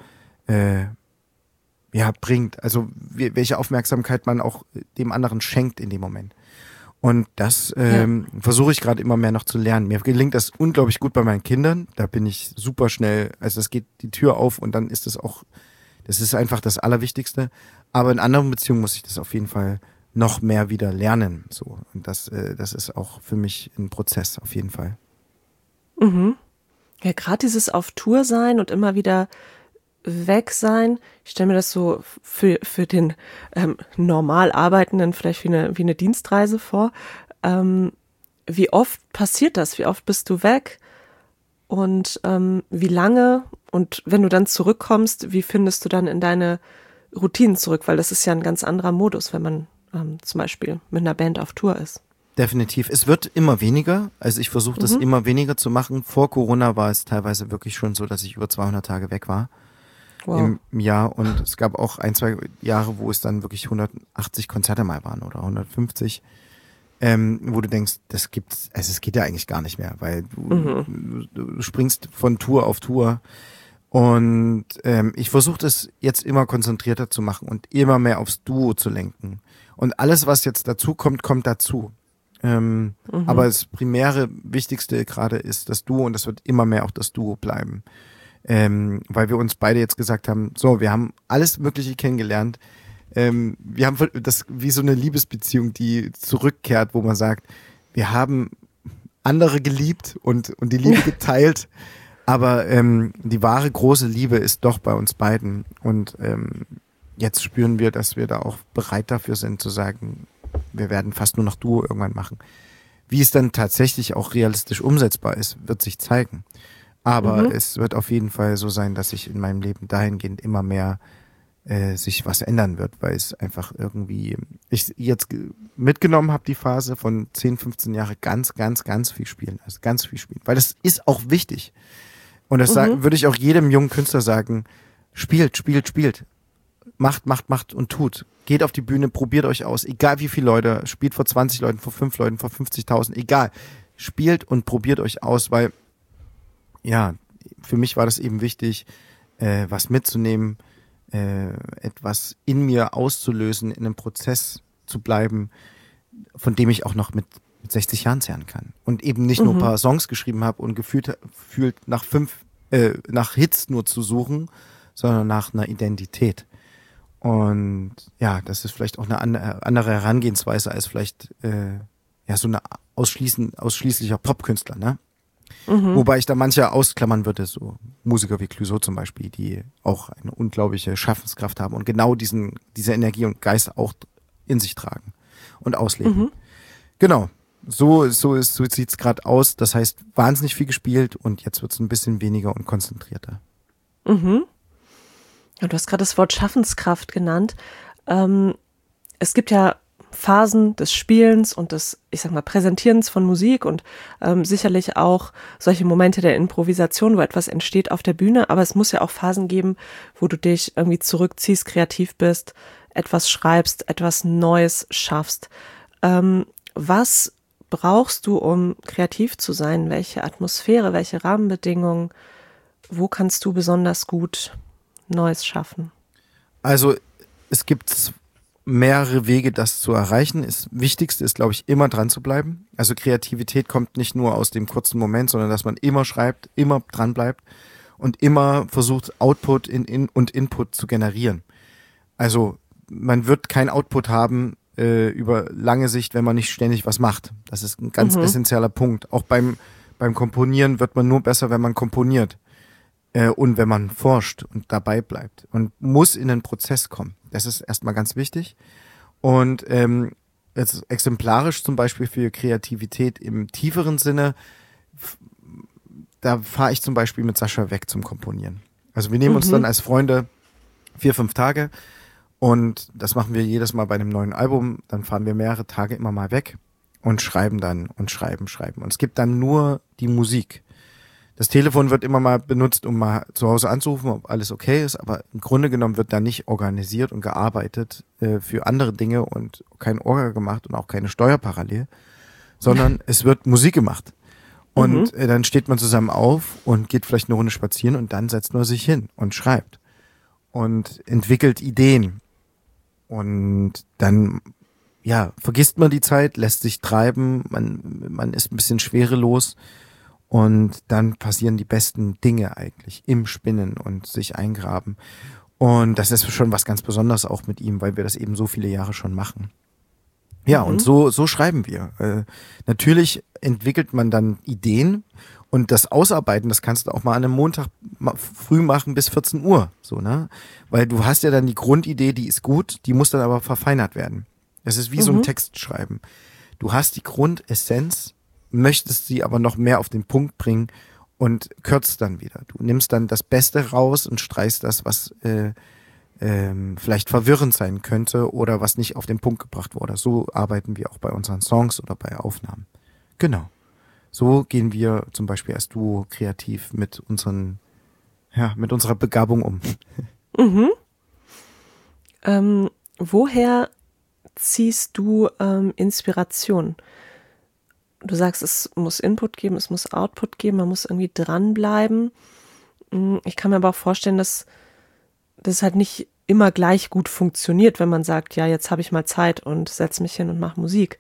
bringt. Also welche Aufmerksamkeit man auch dem anderen schenkt in dem Moment. Und das versuche ich gerade immer mehr noch zu lernen. Mir gelingt das unglaublich gut bei meinen Kindern. Da bin ich super schnell, also es geht die Tür auf und dann ist es auch, das ist einfach das Allerwichtigste. Aber in anderen Beziehungen muss ich das auf jeden Fall noch mehr wieder lernen. So. Und das ist auch für mich ein Prozess, auf jeden Fall. Mhm. Ja, gerade dieses auf Tour sein und immer wieder weg sein. Ich stelle mir das so für den normal Arbeitenden vielleicht wie eine Dienstreise vor. Wie oft passiert das? Wie oft bist du weg? Und wie lange? Und wenn du dann zurückkommst, wie findest du dann in deine Routinen zurück? Weil das ist ja ein ganz anderer Modus, wenn man zum Beispiel mit einer Band auf Tour ist. Definitiv. Es wird immer weniger. Also ich versuche das immer weniger zu machen. Vor Corona war es teilweise wirklich schon so, dass ich über 200 Tage weg war. Wow. Im Jahr. Und es gab auch 1-2 Jahre, wo es dann wirklich 180 Konzerte mal waren oder 150. Wo du denkst, das gibt's, also es geht ja eigentlich gar nicht mehr, weil du springst von Tour auf Tour. Und ich versuche das jetzt immer konzentrierter zu machen und immer mehr aufs Duo zu lenken. Und alles, was jetzt dazu kommt, kommt dazu. Aber das primäre, wichtigste gerade ist das Duo und das wird immer mehr auch das Duo bleiben. Weil wir uns beide jetzt gesagt haben, so, wir haben alles Mögliche kennengelernt. Wir haben das wie so eine Liebesbeziehung, die zurückkehrt, wo man sagt, wir haben andere geliebt und die Liebe geteilt, aber die wahre große Liebe ist doch bei uns beiden. Und jetzt spüren wir, dass wir da auch bereit dafür sind zu sagen, wir werden fast nur noch Duo irgendwann machen. Wie es dann tatsächlich auch realistisch umsetzbar ist, wird sich zeigen. Aber es wird auf jeden Fall so sein, dass sich in meinem Leben dahingehend immer mehr sich was ändern wird, weil es einfach irgendwie, ich jetzt mitgenommen habe, die Phase von 10, 15 Jahre ganz, ganz, ganz viel spielen. Also ganz viel spielen. Weil das ist auch wichtig. Und das würde ich auch jedem jungen Künstler sagen, spielt, spielt, spielt. Macht, macht, macht und tut. Geht auf die Bühne, probiert euch aus. Egal wie viele Leute, spielt vor 20 Leuten, vor 5 Leuten, vor 50.000, egal. Spielt und probiert euch aus, weil ja, für mich war das eben wichtig, was mitzunehmen, etwas in mir auszulösen, in einem Prozess zu bleiben, von dem ich auch noch mit 60 Jahren zehren kann. Und eben nicht nur ein paar Songs geschrieben habe und gefühlt nach nach Hits nur zu suchen, sondern nach einer Identität. Und ja, das ist vielleicht auch eine andere Herangehensweise als vielleicht so eine ausschließlicher Popkünstler, ne? Wobei ich da manche ausklammern würde, so Musiker wie Clouseau zum Beispiel, die auch eine unglaubliche Schaffenskraft haben und genau diese Energie und Geist auch in sich tragen und ausleben. Genau, so sieht's gerade aus. Das heißt, wahnsinnig viel gespielt und jetzt wird's ein bisschen weniger und konzentrierter. Ja, du hast gerade das Wort Schaffenskraft genannt. Es gibt ja Phasen des Spielens und des, ich sag mal, Präsentierens von Musik und sicherlich auch solche Momente der Improvisation, wo etwas entsteht auf der Bühne, aber es muss ja auch Phasen geben, wo du dich irgendwie zurückziehst, kreativ bist, etwas schreibst, etwas Neues schaffst. Was brauchst du, um kreativ zu sein? Welche Atmosphäre, welche Rahmenbedingungen? Wo kannst du besonders gut Neues schaffen? Also es gibt mehrere Wege, das zu erreichen. Das Wichtigste ist, glaube ich, immer dran zu bleiben. Also Kreativität kommt nicht nur aus dem kurzen Moment, sondern dass man immer schreibt, immer dran bleibt und immer versucht, Output und Input zu generieren. Also man wird kein Output haben über lange Sicht, wenn man nicht ständig was macht. Das ist ein ganz essentieller Punkt. Auch beim Komponieren wird man nur besser, wenn man komponiert. Und wenn man forscht und dabei bleibt und muss in den Prozess kommen. Das ist erstmal ganz wichtig. Und jetzt exemplarisch zum Beispiel für Kreativität im tieferen Sinne, da fahre ich zum Beispiel mit Sascha weg zum Komponieren. Also wir nehmen uns dann als Freunde 4-5 Tage und das machen wir jedes Mal bei einem neuen Album. Dann fahren wir mehrere Tage immer mal weg und schreiben dann und schreiben. Und es gibt dann nur die Musik. Das Telefon wird immer mal benutzt, um mal zu Hause anzurufen, ob alles okay ist, aber im Grunde genommen wird da nicht organisiert und gearbeitet für andere Dinge und kein Orga gemacht und auch keine Steuer parallel, sondern es wird Musik gemacht. Und dann steht man zusammen auf und geht vielleicht eine Runde spazieren und dann setzt man sich hin und schreibt und entwickelt Ideen. Und dann vergisst man die Zeit, lässt sich treiben, man ist ein bisschen schwerelos und dann passieren die besten Dinge eigentlich im Spinnen und sich eingraben. Und das ist schon was ganz Besonderes auch mit ihm, weil wir das eben so viele Jahre schon machen. Ja, und so schreiben wir. Natürlich entwickelt man dann Ideen und das Ausarbeiten, das kannst du auch mal an einem Montag früh machen bis 14 Uhr, so, ne? Weil du hast ja dann die Grundidee, die ist gut, die muss dann aber verfeinert werden. Das ist wie so ein Text schreiben. Du hast die Grundessenz, möchtest sie aber noch mehr auf den Punkt bringen und kürzt dann wieder. Du nimmst dann das Beste raus und streichst das, was vielleicht verwirrend sein könnte oder was nicht auf den Punkt gebracht wurde. So arbeiten wir auch bei unseren Songs oder bei Aufnahmen. Genau. So gehen wir zum Beispiel als Duo kreativ mit mit unserer Begabung um. Woher ziehst du Inspiration? Du sagst, es muss Input geben, es muss Output geben, man muss irgendwie dranbleiben. Ich kann mir aber auch vorstellen, dass das halt nicht immer gleich gut funktioniert, wenn man sagt, ja, jetzt habe ich mal Zeit und setze mich hin und mache Musik.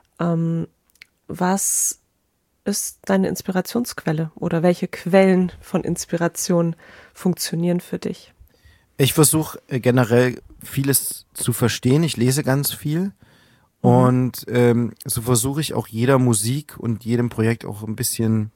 Was ist deine Inspirationsquelle oder welche Quellen von Inspiration funktionieren für dich? Ich versuche generell vieles zu verstehen. Ich lese ganz viel und so versuche ich auch jeder Musik und jedem Projekt auch ein bisschen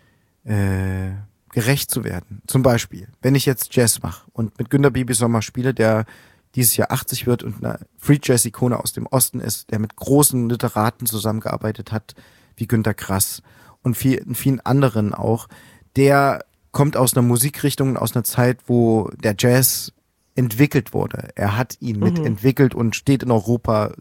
gerecht zu werden. Zum Beispiel, wenn ich jetzt Jazz mache und mit Günter Bibisommer spiele, der dieses Jahr 80 wird und eine Free Jazz-Ikone aus dem Osten ist, der mit großen Literaten zusammengearbeitet hat, wie Günter Grass und vielen anderen auch, der kommt aus einer Musikrichtung, aus einer Zeit, wo der Jazz entwickelt wurde. Er hat ihn mitentwickelt und steht in Europa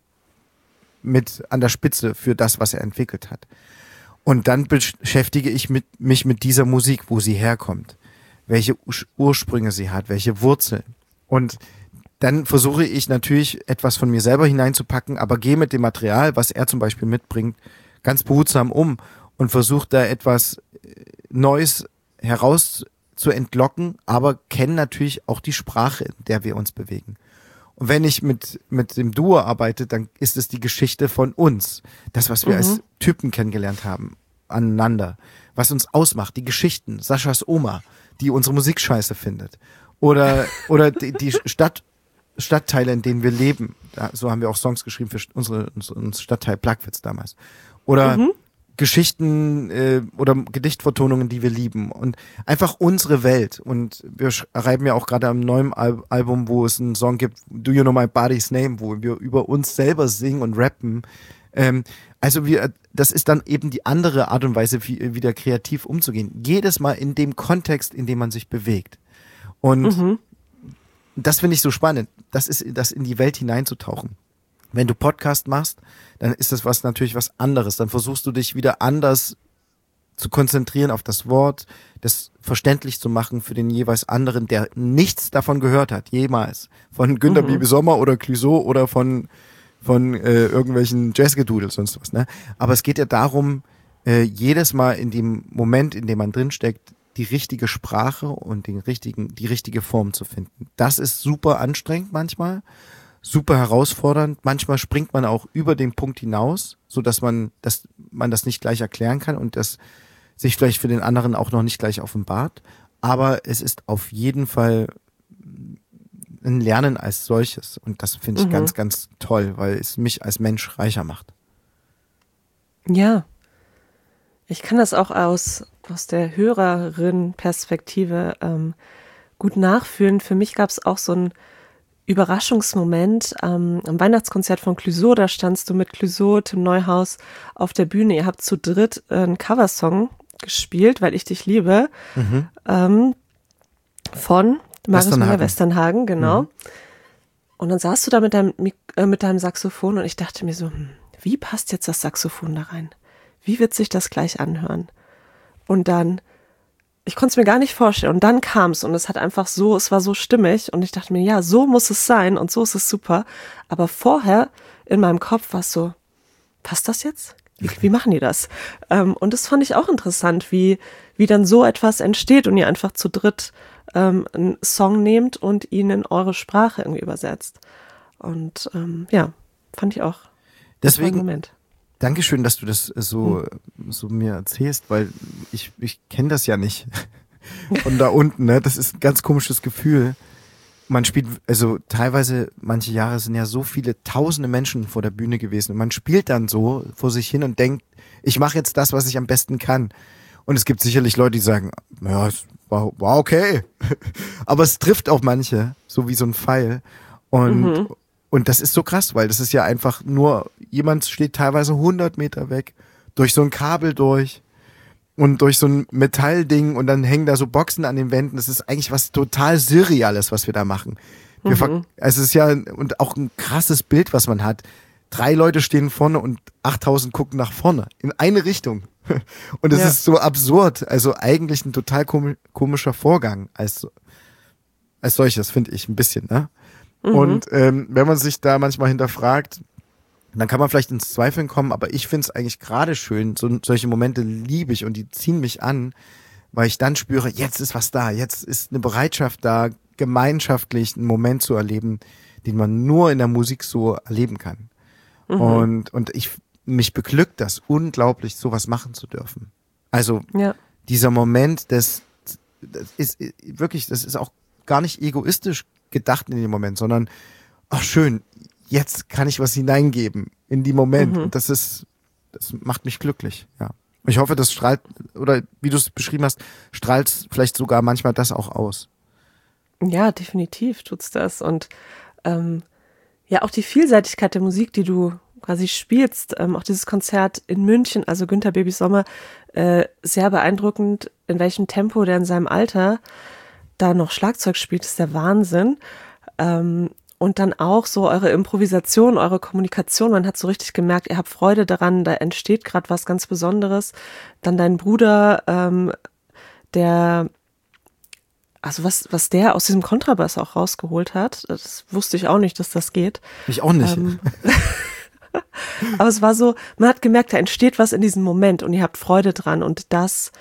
mit an der Spitze für das, was er entwickelt hat. Und dann beschäftige ich mich mit dieser Musik, wo sie herkommt, welche Ursprünge sie hat, welche Wurzeln. Und dann versuche ich natürlich etwas von mir selber hineinzupacken, aber gehe mit dem Material, was er zum Beispiel mitbringt, ganz behutsam um und versuche da etwas Neues heraus zu entlocken, aber kenne natürlich auch die Sprache, in der wir uns bewegen. Und wenn ich mit dem Duo arbeite, dann ist es die Geschichte von uns. Das, was wir als Typen kennengelernt haben, aneinander. Was uns ausmacht, die Geschichten. Saschas Oma, die unsere Musik scheiße findet. Oder die Stadtteile, in denen wir leben. So haben wir auch Songs geschrieben für unseren Stadtteil Plagwitz damals. Oder Geschichten oder Gedichtvertonungen, die wir lieben und einfach unsere Welt. Und wir schreiben ja auch gerade am neuen Album, wo es einen Song gibt, Do You Know My Body's Name, wo wir über uns selber singen und rappen. Also das ist dann eben die andere Art und Weise, wieder kreativ umzugehen. Jedes Mal in dem Kontext, in dem man sich bewegt. Und das finde ich so spannend, das ist das in die Welt hineinzutauchen. Wenn du Podcast machst, dann ist das natürlich was anderes. Dann versuchst du dich wieder anders zu konzentrieren auf das Wort, das verständlich zu machen für den jeweils anderen, der nichts davon gehört hat, jemals. Von Günter Bibisommer oder Clouseau oder von irgendwelchen Jazzgedudels sonst was, ne? Aber es geht ja darum, jedes Mal in dem Moment, in dem man drinsteckt, die richtige Sprache und die richtige Form zu finden. Das ist super anstrengend manchmal. Super herausfordernd. Manchmal springt man auch über den Punkt hinaus, so dass man das nicht gleich erklären kann und das sich vielleicht für den anderen auch noch nicht gleich offenbart. Aber es ist auf jeden Fall ein Lernen als solches. Und das finde ich ganz, ganz toll, weil es mich als Mensch reicher macht. Ja. Ich kann das auch aus der Hörerin-Perspektive gut nachfühlen. Für mich gab es auch so ein Überraschungsmoment am Weihnachtskonzert von Clouseau. Da standst du mit Clouseau, Tim Neuhaus auf der Bühne. Ihr habt zu dritt einen Coversong gespielt, Weil ich dich liebe, von Marius Müller-Westernhagen, genau. Und dann saßt du da mit deinem Saxophon und ich dachte mir so, wie passt jetzt das Saxophon da rein? Wie wird sich das gleich anhören? Und dann, ich konnte es mir gar nicht vorstellen. Und dann kam es und es war so stimmig und ich dachte mir, ja, so muss es sein und so ist es super. Aber vorher in meinem Kopf war es so, passt das jetzt? Wie machen die das? Und das fand ich auch interessant, wie dann so etwas entsteht und ihr einfach zu dritt einen Song nehmt und ihn in eure Sprache irgendwie übersetzt. Und fand ich auch. Deswegen, Moment. Dankeschön, dass du das so mir erzählst, weil ich kenne das ja nicht von da unten, ne? Das ist ein ganz komisches Gefühl. Man spielt, also teilweise, manche Jahre sind ja so viele tausende Menschen vor der Bühne gewesen und man spielt dann so vor sich hin und denkt, ich mache jetzt das, was ich am besten kann. Und es gibt sicherlich Leute, die sagen, ja, es war okay. Aber es trifft auch manche, so wie so ein Pfeil. Und das ist so krass, weil das ist ja einfach nur, jemand steht teilweise 100 Meter weg, durch so ein Kabel durch und durch so ein Metallding und dann hängen da so Boxen an den Wänden. Das ist eigentlich was total Surreales, was wir da machen. Es ist ja und auch ein krasses Bild, was man hat. 3 Leute stehen vorne und 8000 gucken nach vorne, in eine Richtung. Und es ist so absurd. Also eigentlich ein total komischer Vorgang als solches, finde ich, ein bisschen, ne? Und wenn man sich da manchmal hinterfragt, dann kann man vielleicht ins Zweifeln kommen, aber ich finde es eigentlich gerade schön, solche Momente liebe ich und die ziehen mich an, weil ich dann spüre, jetzt ist was da, jetzt ist eine Bereitschaft da, gemeinschaftlich einen Moment zu erleben, den man nur in der Musik so erleben kann. Und mich beglückt das unglaublich, sowas machen zu dürfen. Also dieser Moment, das ist wirklich, das ist auch gar nicht egoistisch gedacht in dem Moment, sondern ach schön, jetzt kann ich was hineingeben in die Moment. Und das macht mich glücklich, ja. Ich hoffe, das strahlt, oder wie du es beschrieben hast, strahlt vielleicht sogar manchmal das auch aus. Ja, definitiv tut's das. Und ja, auch die Vielseitigkeit der Musik, die du quasi spielst, auch dieses Konzert in München, also Günther Babys Sommer, sehr beeindruckend, in welchem Tempo der in seinem Alter da noch Schlagzeug spielt, ist der Wahnsinn. Und dann auch so eure Improvisation, eure Kommunikation, man hat so richtig gemerkt, ihr habt Freude daran, da entsteht gerade was ganz Besonderes. Dann dein Bruder, was der aus diesem Kontrabass auch rausgeholt hat, das wusste ich auch nicht, dass das geht. Ich auch nicht. Aber es war so, man hat gemerkt, da entsteht was in diesem Moment und ihr habt Freude dran und das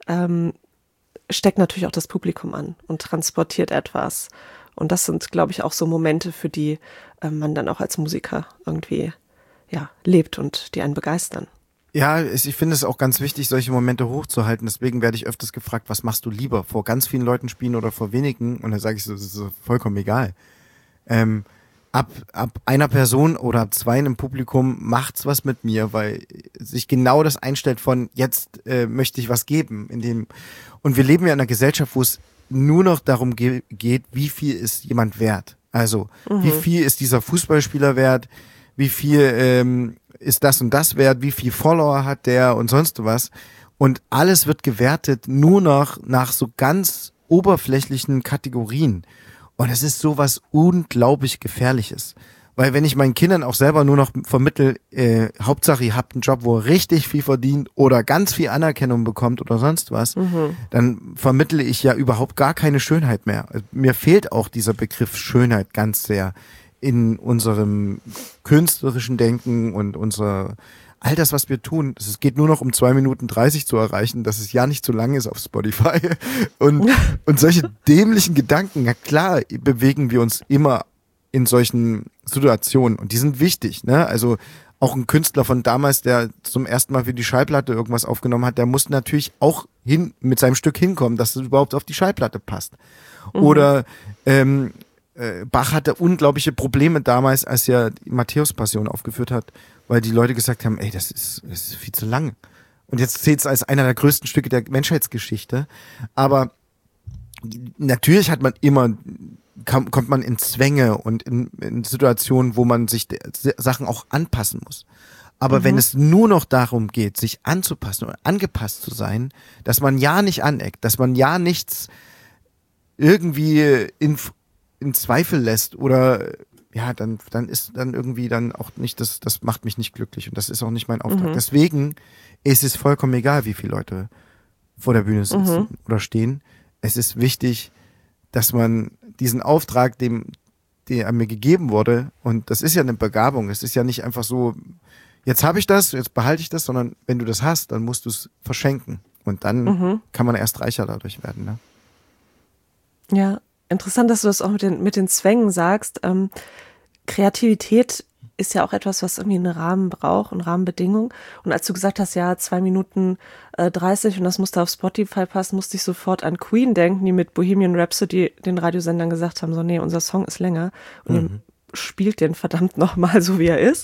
steckt natürlich auch das Publikum an und transportiert etwas. Und das sind, glaube ich, auch so Momente, für die man dann auch als Musiker irgendwie lebt und die einen begeistern. Ja, ich finde es auch ganz wichtig, solche Momente hochzuhalten. Deswegen werde ich öfters gefragt, was machst du lieber? Vor ganz vielen Leuten spielen oder vor wenigen? Und dann sage ich so, das ist so vollkommen egal. Ab einer Person oder ab 2 im Publikum macht's was mit mir, weil sich genau das einstellt von jetzt möchte ich was geben. Und wir leben ja in einer Gesellschaft, wo es nur noch darum geht, wie viel ist jemand wert. Also wie viel ist dieser Fußballspieler wert, wie viel ist das und das wert, wie viel Follower hat der und sonst was. Und alles wird gewertet nur noch nach so ganz oberflächlichen Kategorien. Und es ist sowas unglaublich Gefährliches. Weil wenn ich meinen Kindern auch selber nur noch vermittel, Hauptsache ihr habt einen Job, wo ihr richtig viel verdient oder ganz viel Anerkennung bekommt oder sonst was, dann vermittle ich ja überhaupt gar keine Schönheit mehr. Mir fehlt auch dieser Begriff Schönheit ganz sehr in unserem künstlerischen Denken und all das, was wir tun. Es geht nur noch um 2 Minuten 30 zu erreichen, dass es ja nicht zu lang ist auf Spotify. Und solche dämlichen Gedanken, na klar, bewegen wir uns immer in solchen Situationen und die sind wichtig, ne? Also auch ein Künstler von damals, der zum ersten Mal für die Schallplatte irgendwas aufgenommen hat, der muss natürlich auch mit seinem Stück hinkommen, dass es überhaupt auf die Schallplatte passt. Oder Bach hatte unglaubliche Probleme damals, als er die Matthäus-Passion aufgeführt hat, weil die Leute gesagt haben, ey, das ist viel zu lang. Und jetzt zählt es als einer der größten Stücke der Menschheitsgeschichte. Aber natürlich kommt man in Zwänge und in Situationen, wo man sich Sachen auch anpassen muss. Aber wenn es nur noch darum geht, sich anzupassen oder angepasst zu sein, dass man ja nicht aneckt, dass man ja nichts irgendwie in Zweifel lässt oder ja, dann ist dann irgendwie dann auch nicht, das macht mich nicht glücklich und das ist auch nicht mein Auftrag. Deswegen ist es vollkommen egal, wie viele Leute vor der Bühne sitzen oder stehen. Es ist wichtig, dass man diesen Auftrag, der mir gegeben wurde, und das ist ja eine Begabung, es ist ja nicht einfach so, jetzt habe ich das, jetzt behalte ich das, sondern wenn du das hast, dann musst du es verschenken und dann kann man erst reicher dadurch werden. Ne? Ja, interessant, dass du das auch mit den Zwängen sagst. Kreativität ist ja auch etwas, was irgendwie einen Rahmen braucht und Rahmenbedingungen. Und als du gesagt hast, ja, 2 Minuten 30 und das musste auf Spotify passen, musste ich sofort an Queen denken, die mit Bohemian Rhapsody den Radiosendern gesagt haben, so, nee, unser Song ist länger und ihr spielt den verdammt nochmal so, wie er ist.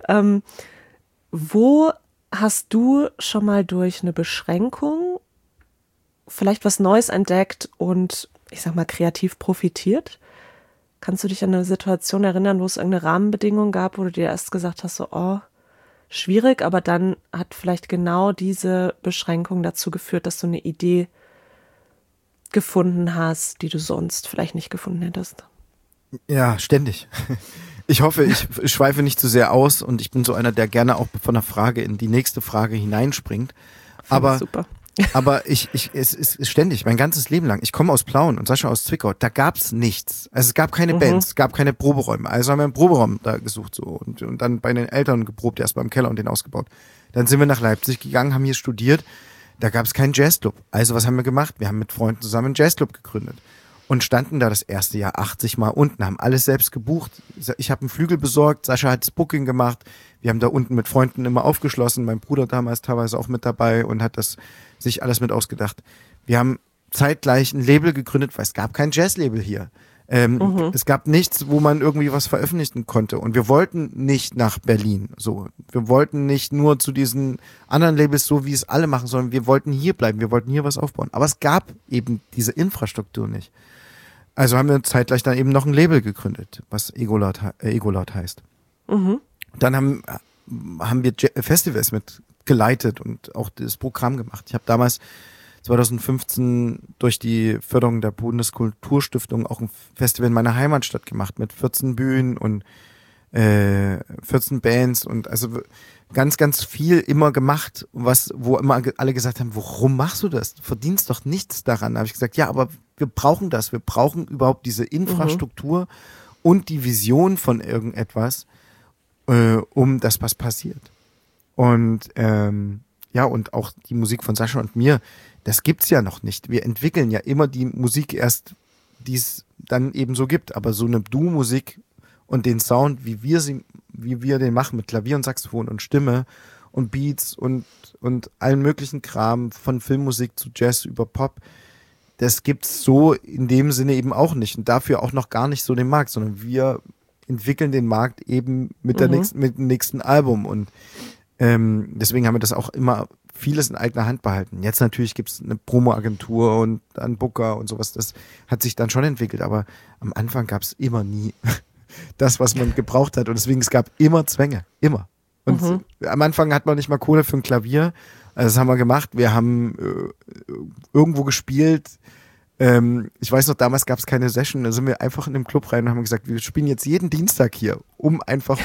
Wo hast du schon mal durch eine Beschränkung vielleicht was Neues entdeckt und, ich sag mal, kreativ profitiert? Kannst du dich an eine Situation erinnern, wo es irgendeine Rahmenbedingung gab, wo du dir erst gesagt hast, so, oh, schwierig, aber dann hat vielleicht genau diese Beschränkung dazu geführt, dass du eine Idee gefunden hast, die du sonst vielleicht nicht gefunden hättest? Ja, ständig. Ich hoffe, ich schweife nicht zu sehr aus und ich bin so einer, der gerne auch von der Frage in die nächste Frage hineinspringt. Aber super. Aber es ist ständig, mein ganzes Leben lang. Ich komme aus Plauen und Sascha aus Zwickau. Da gab's nichts. Also es gab keine Bands, es gab keine Proberäume. Also haben wir einen Proberaum da gesucht so und dann bei den Eltern geprobt, erst mal im Keller und den ausgebaut. Dann sind wir nach Leipzig gegangen, haben hier studiert. Da gab's keinen Jazzclub. Also was haben wir gemacht? Wir haben mit Freunden zusammen einen Jazzclub gegründet und standen da das erste Jahr 80 Mal unten, haben alles selbst gebucht. Ich habe einen Flügel besorgt, Sascha hat das Booking gemacht. Wir haben da unten mit Freunden immer aufgeschlossen. Mein Bruder damals teilweise auch mit dabei und hat das sich alles mit ausgedacht. Wir haben zeitgleich ein Label gegründet, weil es gab kein Jazzlabel hier. Es gab nichts, wo man irgendwie was veröffentlichen konnte. Und wir wollten nicht nach Berlin. So, wir wollten nicht nur zu diesen anderen Labels, so wie es alle machen, sondern wir wollten hier bleiben. Wir wollten hier was aufbauen. Aber es gab eben diese Infrastruktur nicht. Also haben wir zeitgleich dann eben noch ein Label gegründet, was Egolaut heißt. Dann haben wir Festivals mit geleitet und auch das Programm gemacht. Ich habe damals 2015 durch die Förderung der Bundeskulturstiftung auch ein Festival in meiner Heimatstadt gemacht mit 14 Bühnen und 14 Bands und also ganz, ganz viel immer gemacht, wo immer alle gesagt haben, warum machst du das? Du verdienst doch nichts daran. Da habe ich gesagt, ja, aber wir brauchen das. Wir brauchen überhaupt diese Infrastruktur und die Vision von irgendetwas, um das, was passiert. Und ja, und auch die Musik von Sascha und mir, das gibt's ja noch nicht. Wir entwickeln ja immer die Musik erst, die es dann eben so gibt. Aber so eine Du-Musik und den Sound, wie wir den machen mit Klavier und Saxophon und Stimme und Beats und allen möglichen Kram, von Filmmusik zu Jazz über Pop, das gibt's so in dem Sinne eben auch nicht. Und dafür auch noch gar nicht so den Markt, sondern wir entwickeln den Markt eben mit mit dem nächsten Album. Und deswegen haben wir das auch immer vieles in eigener Hand behalten. Jetzt natürlich gibt's eine Promo-Agentur und einen Booker und sowas. Das hat sich dann schon entwickelt, aber am Anfang gab's immer nie das, was man gebraucht hat. Und deswegen, es gab immer Zwänge. Immer. Und am Anfang hat man nicht mal Kohle für ein Klavier. Also das haben wir gemacht. Wir haben irgendwo gespielt. Ich weiß noch, damals gab es keine Session. Da sind wir einfach in den Club rein und haben gesagt, wir spielen jetzt jeden Dienstag hier, um einfach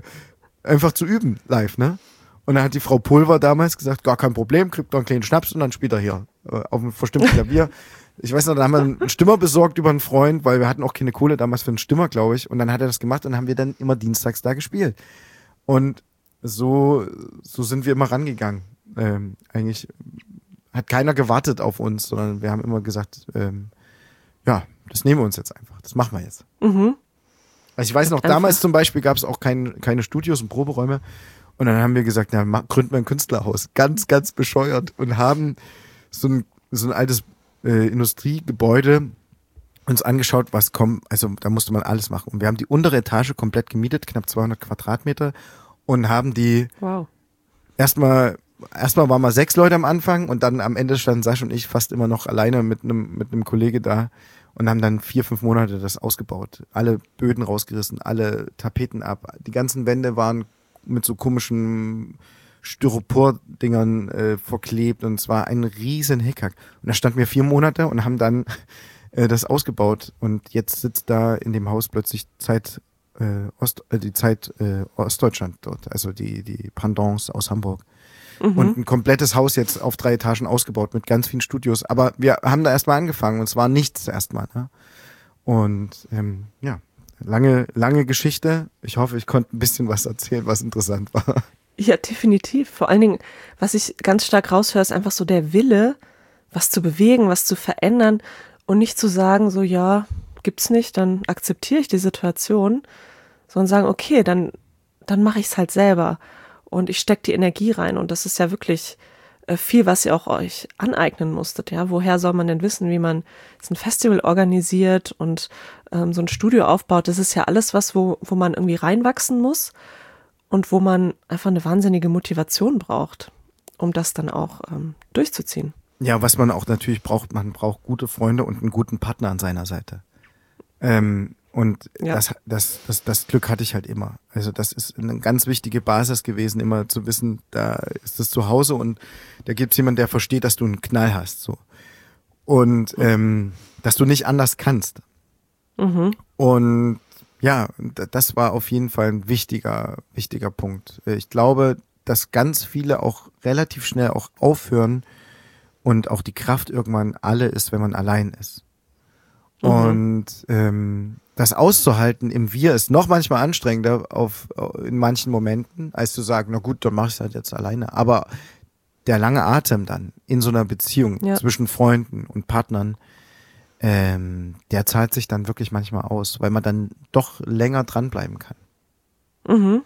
zu üben live, ne? Und dann hat die Frau Pulver damals gesagt, gar kein Problem, kriegt noch einen kleinen Schnaps und dann spielt er hier auf einem verstimmten Klavier. Ich weiß noch, da haben wir einen Stimmer besorgt über einen Freund, weil wir hatten auch keine Kohle damals für einen Stimmer, glaube ich. Und dann hat er das gemacht und dann haben wir dann immer dienstags da gespielt. Und so sind wir immer rangegangen. Eigentlich hat keiner gewartet auf uns, sondern wir haben immer gesagt, ja, das nehmen wir uns jetzt einfach. Das machen wir jetzt. Also ich weiß noch, damals zum Beispiel gab es auch keine Studios und Proberäume. Und dann haben wir gesagt, na, gründen wir ein Künstlerhaus. Ganz, ganz bescheuert. Und haben so ein altes Industriegebäude uns angeschaut, was kommt. Also da musste man alles machen. Und wir haben die untere Etage komplett gemietet, knapp 200 Quadratmeter. Und haben die erstmal waren mal 6 Leute am Anfang und dann am Ende standen Sascha und ich fast immer noch alleine mit einem Kollege da und haben dann 4-5 Monate das ausgebaut. Alle Böden rausgerissen, alle Tapeten ab. Die ganzen Wände waren mit so komischen Styropor-Dingern verklebt und es war ein riesen Hickhack. Und da standen wir 4 Monate und haben dann das ausgebaut und jetzt sitzt da in dem Haus plötzlich die Zeit Ostdeutschland dort, also die Pendants aus Hamburg. Und ein komplettes Haus jetzt auf 3 Etagen ausgebaut mit ganz vielen Studios. Aber wir haben da erstmal angefangen und es war nichts erstmal. Ne? Und ja, lange Geschichte. Ich hoffe, ich konnte ein bisschen was erzählen, was interessant war. Ja, definitiv. Vor allen Dingen, was ich ganz stark raushöre, ist einfach so der Wille, was zu bewegen, was zu verändern und nicht zu sagen, so ja, gibt's nicht, dann akzeptiere ich die Situation, sondern sagen, okay, dann dann mache ich es halt selber. Und ich stecke die Energie rein. Und das ist ja wirklich viel, was ihr auch euch aneignen musstet. Ja, woher soll man denn wissen, wie man jetzt ein Festival organisiert und so ein Studio aufbaut? Das ist ja alles was, wo man irgendwie reinwachsen muss und wo man einfach eine wahnsinnige Motivation braucht, um das dann auch durchzuziehen. Ja, was man auch natürlich braucht, man braucht gute Freunde und einen guten Partner an seiner Seite. Und Ja. das Glück hatte ich halt immer. Also das ist eine ganz wichtige Basis gewesen, immer zu wissen, da ist es zu Hause und da gibt's jemanden, der versteht, dass du einen Knall hast. So. Und dass du nicht anders kannst. Mhm. Und ja, das war auf jeden Fall ein wichtiger Punkt. Ich glaube, dass ganz viele auch relativ schnell auch aufhören und auch die Kraft irgendwann alle ist, wenn man allein ist. Und das auszuhalten im Wir ist noch manchmal anstrengender in manchen Momenten, als zu sagen, na gut, dann mach ich es halt jetzt alleine. Aber der lange Atem dann in so einer Beziehung zwischen Freunden und Partnern, der zahlt sich dann wirklich manchmal aus, weil man dann doch länger dranbleiben kann. Mhm.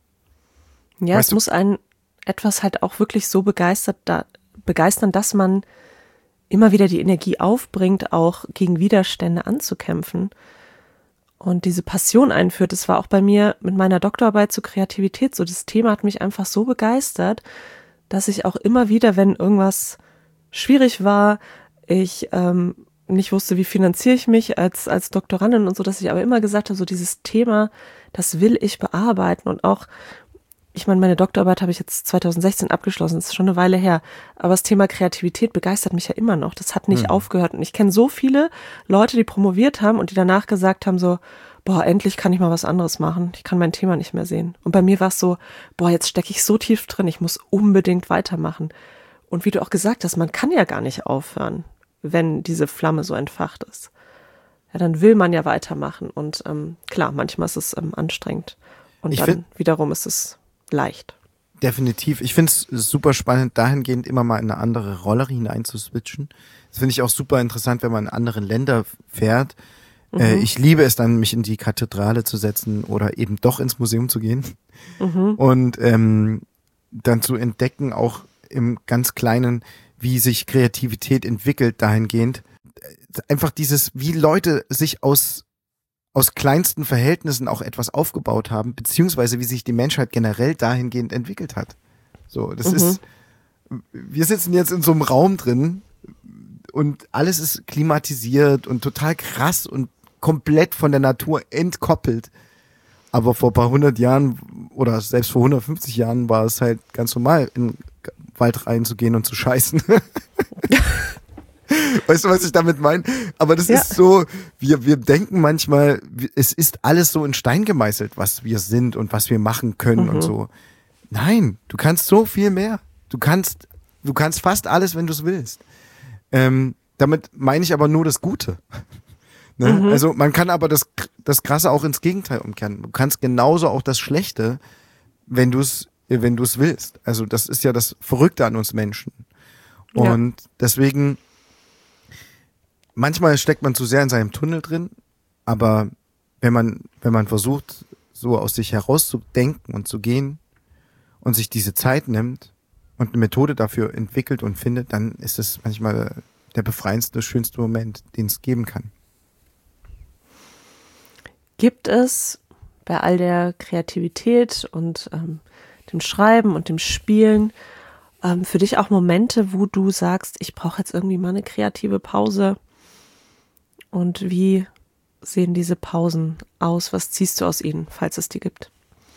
Ja, Weißt es muss einen etwas halt auch wirklich so begeistern, dass man immer wieder die Energie aufbringt, auch gegen Widerstände anzukämpfen und diese Passion einführt. Das war auch bei mir mit meiner Doktorarbeit zur Kreativität so. Das Thema hat mich einfach so begeistert, dass ich auch immer wieder, wenn irgendwas schwierig war, ich nicht wusste, wie finanziere ich mich als Doktorandin und so, dass ich aber immer gesagt habe, so dieses Thema, das will ich bearbeiten und auch, ich meine, meine Doktorarbeit habe ich jetzt 2016 abgeschlossen, das ist schon eine Weile her, aber das Thema Kreativität begeistert mich ja immer noch, das hat nicht aufgehört und ich kenne so viele Leute, die promoviert haben und die danach gesagt haben so, boah, endlich kann ich mal was anderes machen, ich kann mein Thema nicht mehr sehen. Und bei mir war es so, boah, jetzt stecke ich so tief drin, ich muss unbedingt weitermachen. Und wie du auch gesagt hast, man kann ja gar nicht aufhören, wenn diese Flamme so entfacht ist. Ja, dann will man ja weitermachen und klar, manchmal ist es anstrengend und dann wiederum ist es leicht. Definitiv. Ich finde es super spannend, dahingehend immer mal in eine andere Rolle hinein zu switchen. Das finde ich auch super interessant, wenn man in andere Länder fährt. Ich liebe es dann, mich in die Kathedrale zu setzen oder eben doch ins Museum zu gehen und dann zu entdecken, auch im ganz Kleinen, wie sich Kreativität entwickelt dahingehend. Einfach wie Leute sich aus kleinsten Verhältnissen auch etwas aufgebaut haben, beziehungsweise wie sich die Menschheit generell dahingehend entwickelt hat. So, das ist, wir sitzen jetzt in so einem Raum drin und alles ist klimatisiert und total krass und komplett von der Natur entkoppelt. Aber vor ein paar 100 Jahren oder selbst vor 150 Jahren war es halt ganz normal, in den Wald reinzugehen und zu scheißen. Weißt du, was ich damit meine? Aber das ist so, wir denken manchmal, es ist alles so in Stein gemeißelt, was wir sind und was wir machen können und so. Nein, du kannst so viel mehr. Du kannst fast alles, wenn du es willst. Damit meine ich aber nur das Gute. Ne? Also man kann aber das Krasse auch ins Gegenteil umkehren. Du kannst genauso auch das Schlechte, wenn du es willst. Also das ist ja das Verrückte an uns Menschen. Und deswegen, manchmal steckt man zu sehr in seinem Tunnel drin, aber wenn man versucht, so aus sich herauszudenken und zu gehen und sich diese Zeit nimmt und eine Methode dafür entwickelt und findet, dann ist es manchmal der befreiendste, schönste Moment, den es geben kann. Gibt es bei all der Kreativität und dem Schreiben und dem Spielen für dich auch Momente, wo du sagst, ich brauche jetzt irgendwie mal eine kreative Pause? Und wie sehen diese Pausen aus? Was ziehst du aus ihnen, falls es die gibt?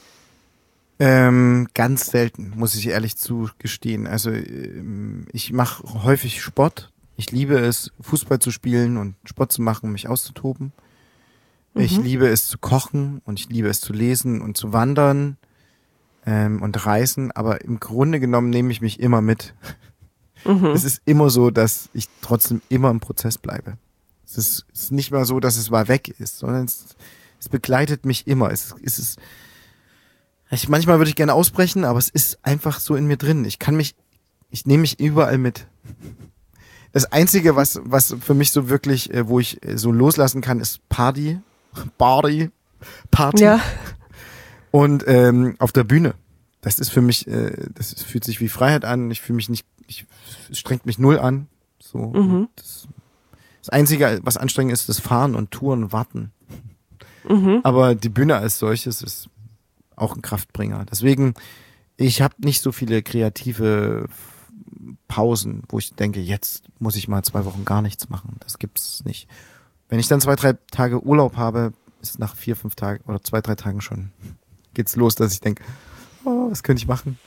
Ganz selten, muss ich ehrlich zugestehen. Also ich mache häufig Sport. Ich liebe es, Fußball zu spielen und Sport zu machen, mich auszutoben. Ich liebe es zu kochen und ich liebe es zu lesen und zu wandern und reisen. Aber im Grunde genommen nehme ich mich immer mit. Es ist immer so, dass ich trotzdem immer im Prozess bleibe. Es ist nicht mal so, dass es mal weg ist, sondern es begleitet mich immer. Manchmal würde ich gerne ausbrechen, aber es ist einfach so in mir drin. Ich nehme mich überall mit. Das Einzige, was für mich so wirklich, wo ich so loslassen kann, ist Party. Ja. Und auf der Bühne. Das ist für mich, fühlt sich wie Freiheit an. Ich fühle mich nicht, es strengt mich null an. So. Das Einzige, was anstrengend ist, das Fahren und Touren und Warten. Aber die Bühne als solches ist auch ein Kraftbringer. Deswegen, ich habe nicht so viele kreative Pausen, wo ich denke, jetzt muss ich mal 2 Wochen gar nichts machen. Das gibt's nicht. Wenn ich dann 2, 3 Tage Urlaub habe, ist nach 4, 5 Tagen oder 2, 3 Tagen schon geht's los, dass ich denke, oh, was könnte ich machen?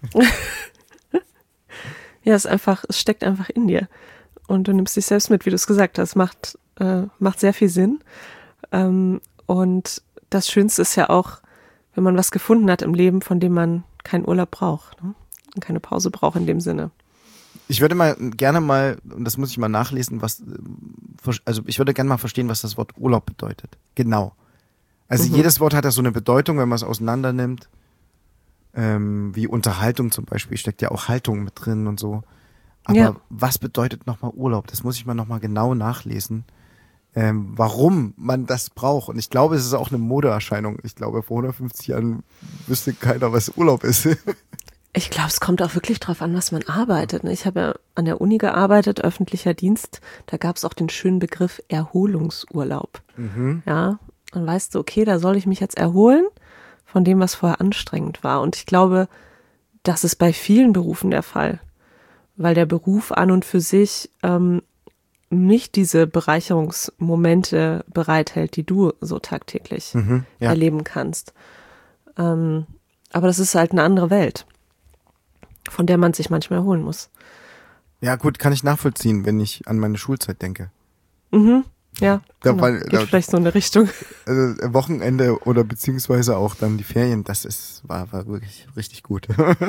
Ja, es steckt einfach in dir. Und du nimmst dich selbst mit, wie du es gesagt hast. Macht sehr viel Sinn. Und das Schönste ist ja auch, wenn man was gefunden hat im Leben, von dem man keinen Urlaub braucht, ne? Und keine Pause braucht in dem Sinne. Ich würde gerne mal, und das muss ich mal nachlesen, ich würde gerne mal verstehen, was das Wort Urlaub bedeutet. Genau. Also jedes Wort hat ja so eine Bedeutung, wenn man es auseinander nimmt. Wie Unterhaltung zum Beispiel, steckt ja auch Haltung mit drin und so. Aber was bedeutet nochmal Urlaub? Das muss ich mal nochmal genau nachlesen. Warum man das braucht. Und ich glaube, es ist auch eine Modeerscheinung. Ich glaube, vor 150 Jahren wüsste keiner, was Urlaub ist. Ich glaube, es kommt auch wirklich drauf an, was man arbeitet. Ich habe ja an der Uni gearbeitet, öffentlicher Dienst. Da gab es auch den schönen Begriff Erholungsurlaub. Ja, dann weißt du, okay, da soll ich mich jetzt erholen von dem, was vorher anstrengend war. Und ich glaube, das ist bei vielen Berufen der Fall. Weil der Beruf an und für sich nicht diese Bereicherungsmomente bereithält, die du so tagtäglich erleben kannst. Aber das ist halt eine andere Welt, von der man sich manchmal erholen muss. Ja gut, kann ich nachvollziehen, wenn ich an meine Schulzeit denke. Ja, genau. Geht vielleicht so eine Richtung. Also Wochenende oder beziehungsweise auch dann die Ferien, war wirklich richtig gut.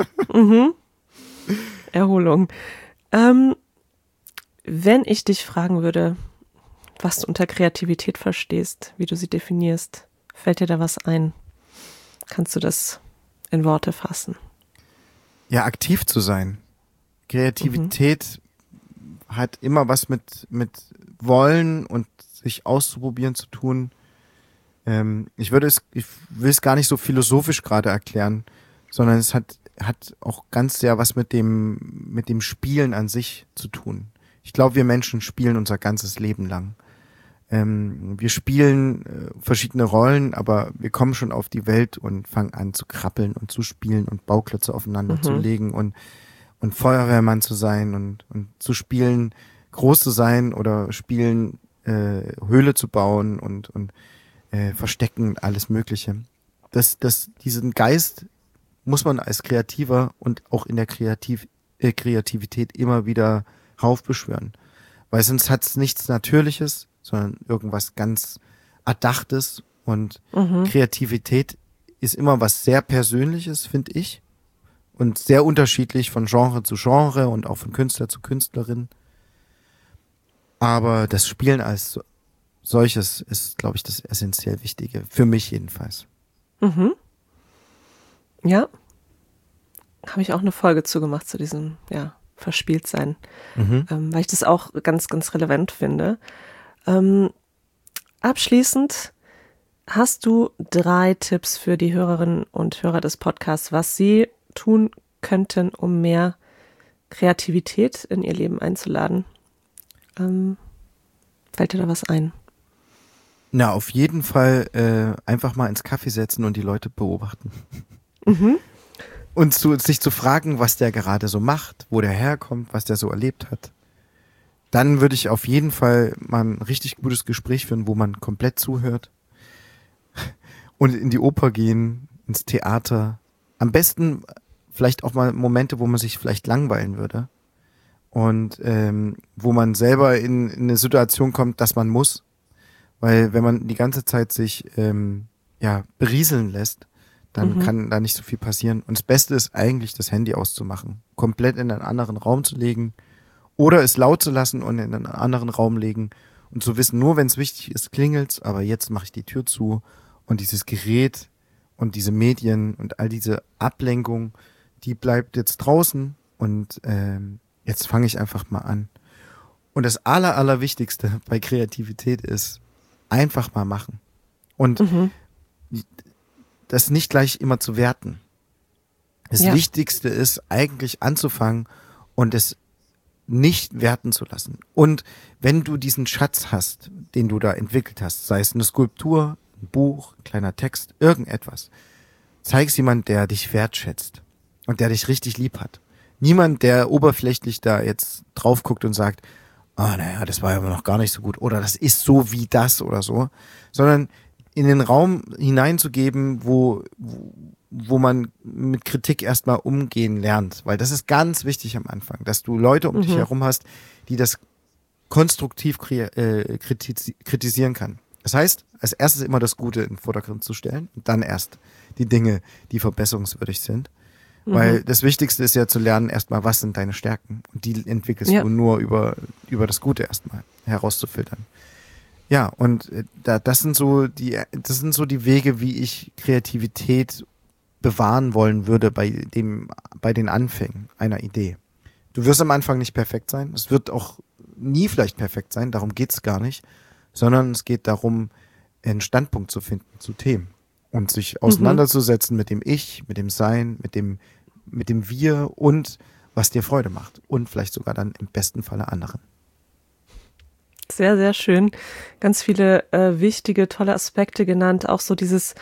Erholung. Wenn ich dich fragen würde, was du unter Kreativität verstehst, wie du sie definierst, fällt dir da was ein? Kannst du das in Worte fassen? Ja, aktiv zu sein. Kreativität hat immer was mit Wollen und sich auszuprobieren zu tun. Ich will es gar nicht so philosophisch gerade erklären, sondern es hat auch ganz sehr was mit dem Spielen an sich zu tun. Ich glaube, wir Menschen spielen unser ganzes Leben lang. Wir spielen verschiedene Rollen, aber wir kommen schon auf die Welt und fangen an zu krabbeln und zu spielen und Bauklötze aufeinander zu legen und Feuerwehrmann zu sein und zu spielen, groß zu sein oder spielen, Höhle zu bauen und Verstecken und alles Mögliche. Diesen Geist muss man als Kreativer und auch in der Kreativität immer wieder raufbeschwören. Weil sonst hat es nichts Natürliches, sondern irgendwas ganz Erdachtes. Und Kreativität ist immer was sehr Persönliches, finde ich. Und sehr unterschiedlich von Genre zu Genre und auch von Künstler zu Künstlerin. Aber das Spielen als solches ist, glaube ich, das essentiell Wichtige. Für mich jedenfalls. Ja. Habe ich auch eine Folge zugemacht zu diesem, Verspieltsein. Weil ich das auch ganz, ganz relevant finde. Abschließend hast du 3 Tipps für die Hörerinnen und Hörer des Podcasts, was sie tun könnten, um mehr Kreativität in ihr Leben einzuladen. Fällt dir da was ein? Na, auf jeden Fall einfach mal ins Café setzen und die Leute beobachten. Und sich zu fragen, was der gerade so macht, wo der herkommt, was der so erlebt hat. Dann würde ich auf jeden Fall mal ein richtig gutes Gespräch führen, wo man komplett zuhört. Und in die Oper gehen, ins Theater. Am besten vielleicht auch mal Momente, wo man sich vielleicht langweilen würde. Und wo man selber in eine Situation kommt, dass man muss. Weil wenn man die ganze Zeit sich berieseln lässt, dann kann da nicht so viel passieren. Und das Beste ist eigentlich, das Handy auszumachen. Komplett in einen anderen Raum zu legen. Oder es laut zu lassen und in einen anderen Raum legen. Und zu wissen, nur wenn es wichtig ist, klingelt's. Aber jetzt mache ich die Tür zu. Und dieses Gerät und diese Medien und all diese Ablenkung, die bleibt jetzt draußen. Und jetzt fange ich einfach mal an. Und das Allerwichtigste bei Kreativität ist, einfach mal machen. Und das nicht gleich immer zu werten. Das Wichtigste ist eigentlich anzufangen und es nicht werten zu lassen. Und wenn du diesen Schatz hast, den du da entwickelt hast, sei es eine Skulptur, ein Buch, ein kleiner Text, irgendetwas, zeig es jemand, der dich wertschätzt und der dich richtig lieb hat. Niemand, der oberflächlich da jetzt drauf guckt und sagt, naja, das war aber noch gar nicht so gut oder das ist so wie das oder so, sondern in den Raum hineinzugeben, wo man mit Kritik erstmal umgehen lernt, weil das ist ganz wichtig am Anfang, dass du Leute um dich herum hast, die das konstruktiv kritisieren kann. Das heißt, als erstes immer das Gute in den Vordergrund zu stellen und dann erst die Dinge, die verbesserungswürdig sind. Weil das Wichtigste ist ja zu lernen, erstmal, was sind deine Stärken? Und die entwickelst du nur über das Gute erstmal herauszufiltern. Ja, und das sind so die Wege, wie ich Kreativität bewahren wollen würde bei den Anfängen einer Idee. Du wirst am Anfang nicht perfekt sein. Es wird auch nie vielleicht perfekt sein. Darum geht's gar nicht. Sondern es geht darum, einen Standpunkt zu finden zu Themen und sich auseinanderzusetzen mit dem Ich, mit dem Sein, mit dem Wir und was dir Freude macht und vielleicht sogar dann im besten Falle anderen. Sehr, sehr schön. Ganz viele wichtige, tolle Aspekte genannt. Auch so dieses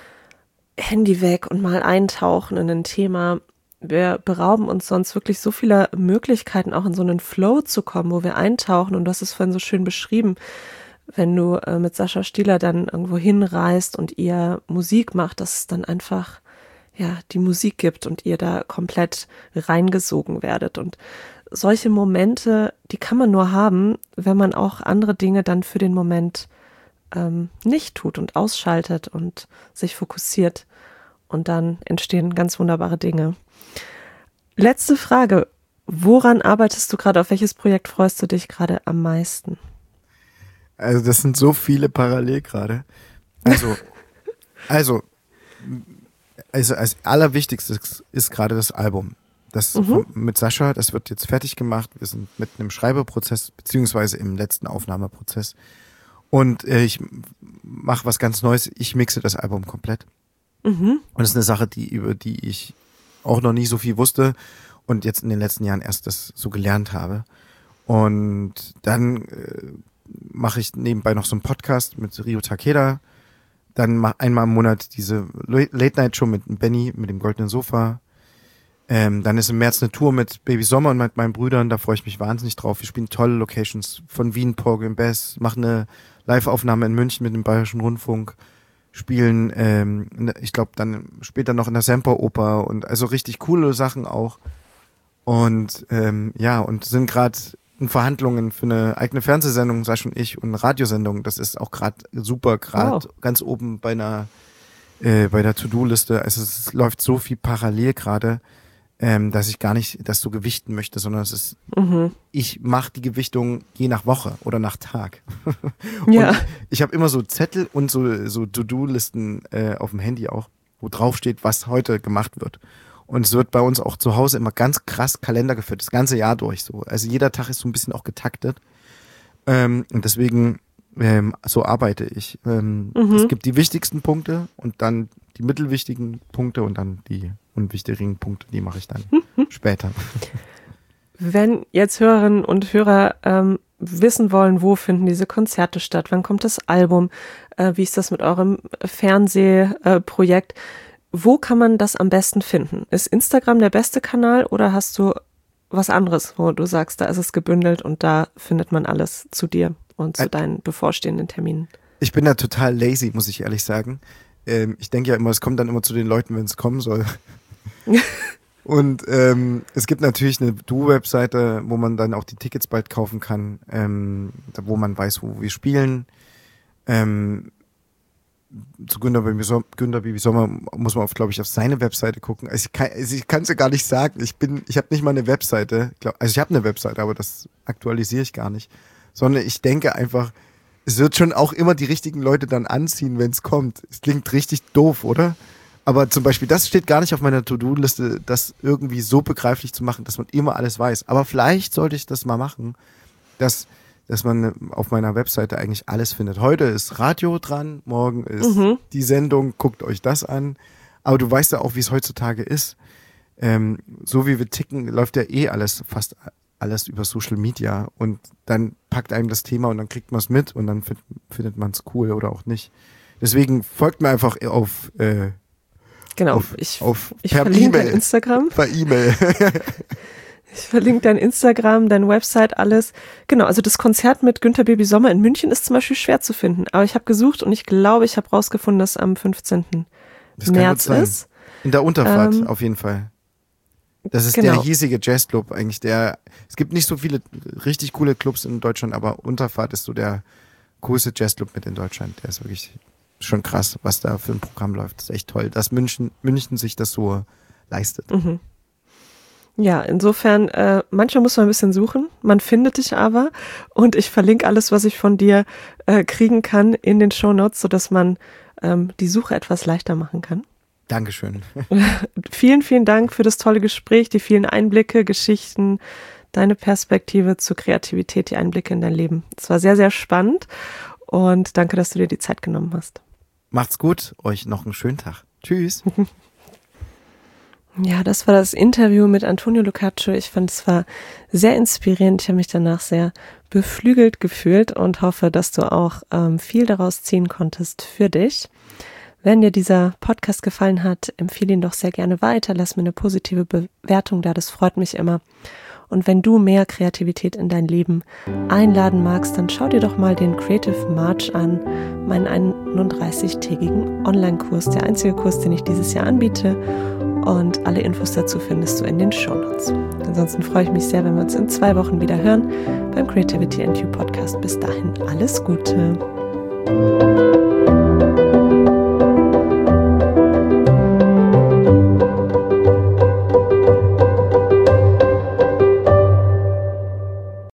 Handy weg und mal eintauchen in ein Thema. Wir berauben uns sonst wirklich so vieler Möglichkeiten, auch in so einen Flow zu kommen, wo wir eintauchen. Und du hast es vorhin so schön beschrieben, wenn du mit Sascha Stieler dann irgendwo hinreist und ihr Musik macht, dass es dann einfach die Musik gibt und ihr da komplett reingesogen werdet. Und solche Momente, die kann man nur haben, wenn man auch andere Dinge dann für den Moment nicht tut und ausschaltet und sich fokussiert. Und dann entstehen ganz wunderbare Dinge. Letzte Frage. Woran arbeitest du gerade? Auf welches Projekt freust du dich gerade am meisten? Also das sind so viele parallel gerade. Also als allerwichtigstes ist gerade das Album. Das mit Sascha, das wird jetzt fertig gemacht. Wir sind mitten im Schreiberprozess, beziehungsweise im letzten Aufnahmeprozess. Und ich mache was ganz Neues. Ich mixe das Album komplett. Und das ist eine Sache, über die ich auch noch nie so viel wusste und jetzt in den letzten Jahren erst das so gelernt habe. Und dann mache ich nebenbei noch so einen Podcast mit Rio Takeda. Dann einmal im Monat diese Late-Night-Show mit Benny, mit dem goldenen Sofa. Dann ist im März eine Tour mit Baby Sommer und mit meinen Brüdern. Da freue ich mich wahnsinnig drauf. Wir spielen tolle Locations von Wien, Porgy and Bess, machen eine Live-Aufnahme in München mit dem Bayerischen Rundfunk, spielen, ich glaube, dann später noch in der Semperoper und also richtig coole Sachen auch. Und und sind gerade in Verhandlungen für eine eigene Fernsehsendung, Sascha und ich, und eine Radiosendung. Das ist auch gerade super, ganz oben bei der To-Do-Liste. Also es läuft so viel parallel gerade, dass ich gar nicht das so gewichten möchte, sondern es ist, ich mache die Gewichtung je nach Woche oder nach Tag. Und ich habe immer so Zettel und so To-Do-Listen auf dem Handy auch, wo drauf steht, was heute gemacht wird. Und es wird bei uns auch zu Hause immer ganz krass Kalender geführt, das ganze Jahr durch so. Also jeder Tag ist so ein bisschen auch getaktet. Und deswegen so arbeite ich. Es gibt die wichtigsten Punkte und dann die mittelwichtigen Punkte und dann die unwichtigen Punkte, die mache ich dann später. Wenn jetzt Hörerinnen und Hörer wissen wollen, wo finden diese Konzerte statt, wann kommt das Album, wie ist das mit eurem Fernsehprojekt, wo kann man das am besten finden? Ist Instagram der beste Kanal oder hast du was anderes, wo du sagst, da ist es gebündelt und da findet man alles zu dir und zu deinen bevorstehenden Terminen? Ich bin da total lazy, muss ich ehrlich sagen. Ich denke ja immer, es kommt dann immer zu den Leuten, wenn es kommen soll. Und es gibt natürlich eine Du-Webseite, wo man dann auch die Tickets bald kaufen kann, wo man weiß, wo wir spielen. Zu Günter Bibi Sommer muss man glaube ich, auf seine Webseite gucken. Also ich kann es ja gar nicht sagen. Ich habe nicht mal eine Webseite. Also ich habe eine Webseite, aber das aktualisiere ich gar nicht. Sondern ich denke einfach, es wird schon auch immer die richtigen Leute dann anziehen, wenn es kommt. Es klingt richtig doof, oder? Aber zum Beispiel, das steht gar nicht auf meiner To-Do-Liste, das irgendwie so begreiflich zu machen, dass man immer alles weiß. Aber vielleicht sollte ich das mal machen, dass dass man auf meiner Webseite eigentlich alles findet. Heute ist Radio dran, morgen ist die Sendung, guckt euch das an. Aber du weißt ja auch, wie es heutzutage ist. So wie wir ticken, läuft ja fast alles über Social Media und dann packt einem das Thema und dann kriegt man es mit und dann findet man es cool oder auch nicht. Deswegen folgt mir einfach auf ich verlinke dein Instagram. Per E-Mail. Ich verlinke dein Instagram, deine Website, alles. Genau, also das Konzert mit Günther Baby Sommer in München ist zum Beispiel schwer zu finden. Aber ich habe gesucht und ich glaube, ich habe rausgefunden, dass am 15. März ist. In der Unterfahrt auf jeden Fall. Das ist der hiesige Jazzclub eigentlich. Es gibt nicht so viele richtig coole Clubs in Deutschland, aber Unterfahrt ist so der coolste Jazzclub mit in Deutschland. Der ist wirklich schon krass, was da für ein Programm läuft. Das ist echt toll, dass München sich das so leistet. Mhm. Ja, insofern, manchmal muss man ein bisschen suchen, man findet dich aber und ich verlinke alles, was ich von dir kriegen kann in den Shownotes, sodass man die Suche etwas leichter machen kann. Dankeschön. Vielen, vielen Dank für das tolle Gespräch, die vielen Einblicke, Geschichten, deine Perspektive zur Kreativität, die Einblicke in dein Leben. Es war sehr, sehr spannend und danke, dass du dir die Zeit genommen hast. Macht's gut, euch noch einen schönen Tag. Tschüss. Ja, das war das Interview mit Antonio Lucaccio. Ich fand, es war sehr inspirierend. Ich habe mich danach sehr beflügelt gefühlt und hoffe, dass du auch viel daraus ziehen konntest für dich. Wenn dir dieser Podcast gefallen hat, empfehle ihn doch sehr gerne weiter. Lass mir eine positive Bewertung da, das freut mich immer. Und wenn du mehr Kreativität in dein Leben einladen magst, dann schau dir doch mal den Creative March an, meinen 31-tägigen Online-Kurs, der einzige Kurs, den ich dieses Jahr anbiete. Und alle Infos dazu findest du in den Shownotes. Ansonsten freue ich mich sehr, wenn wir uns in 2 Wochen wieder hören beim Creativity & You Podcast. Bis dahin alles Gute.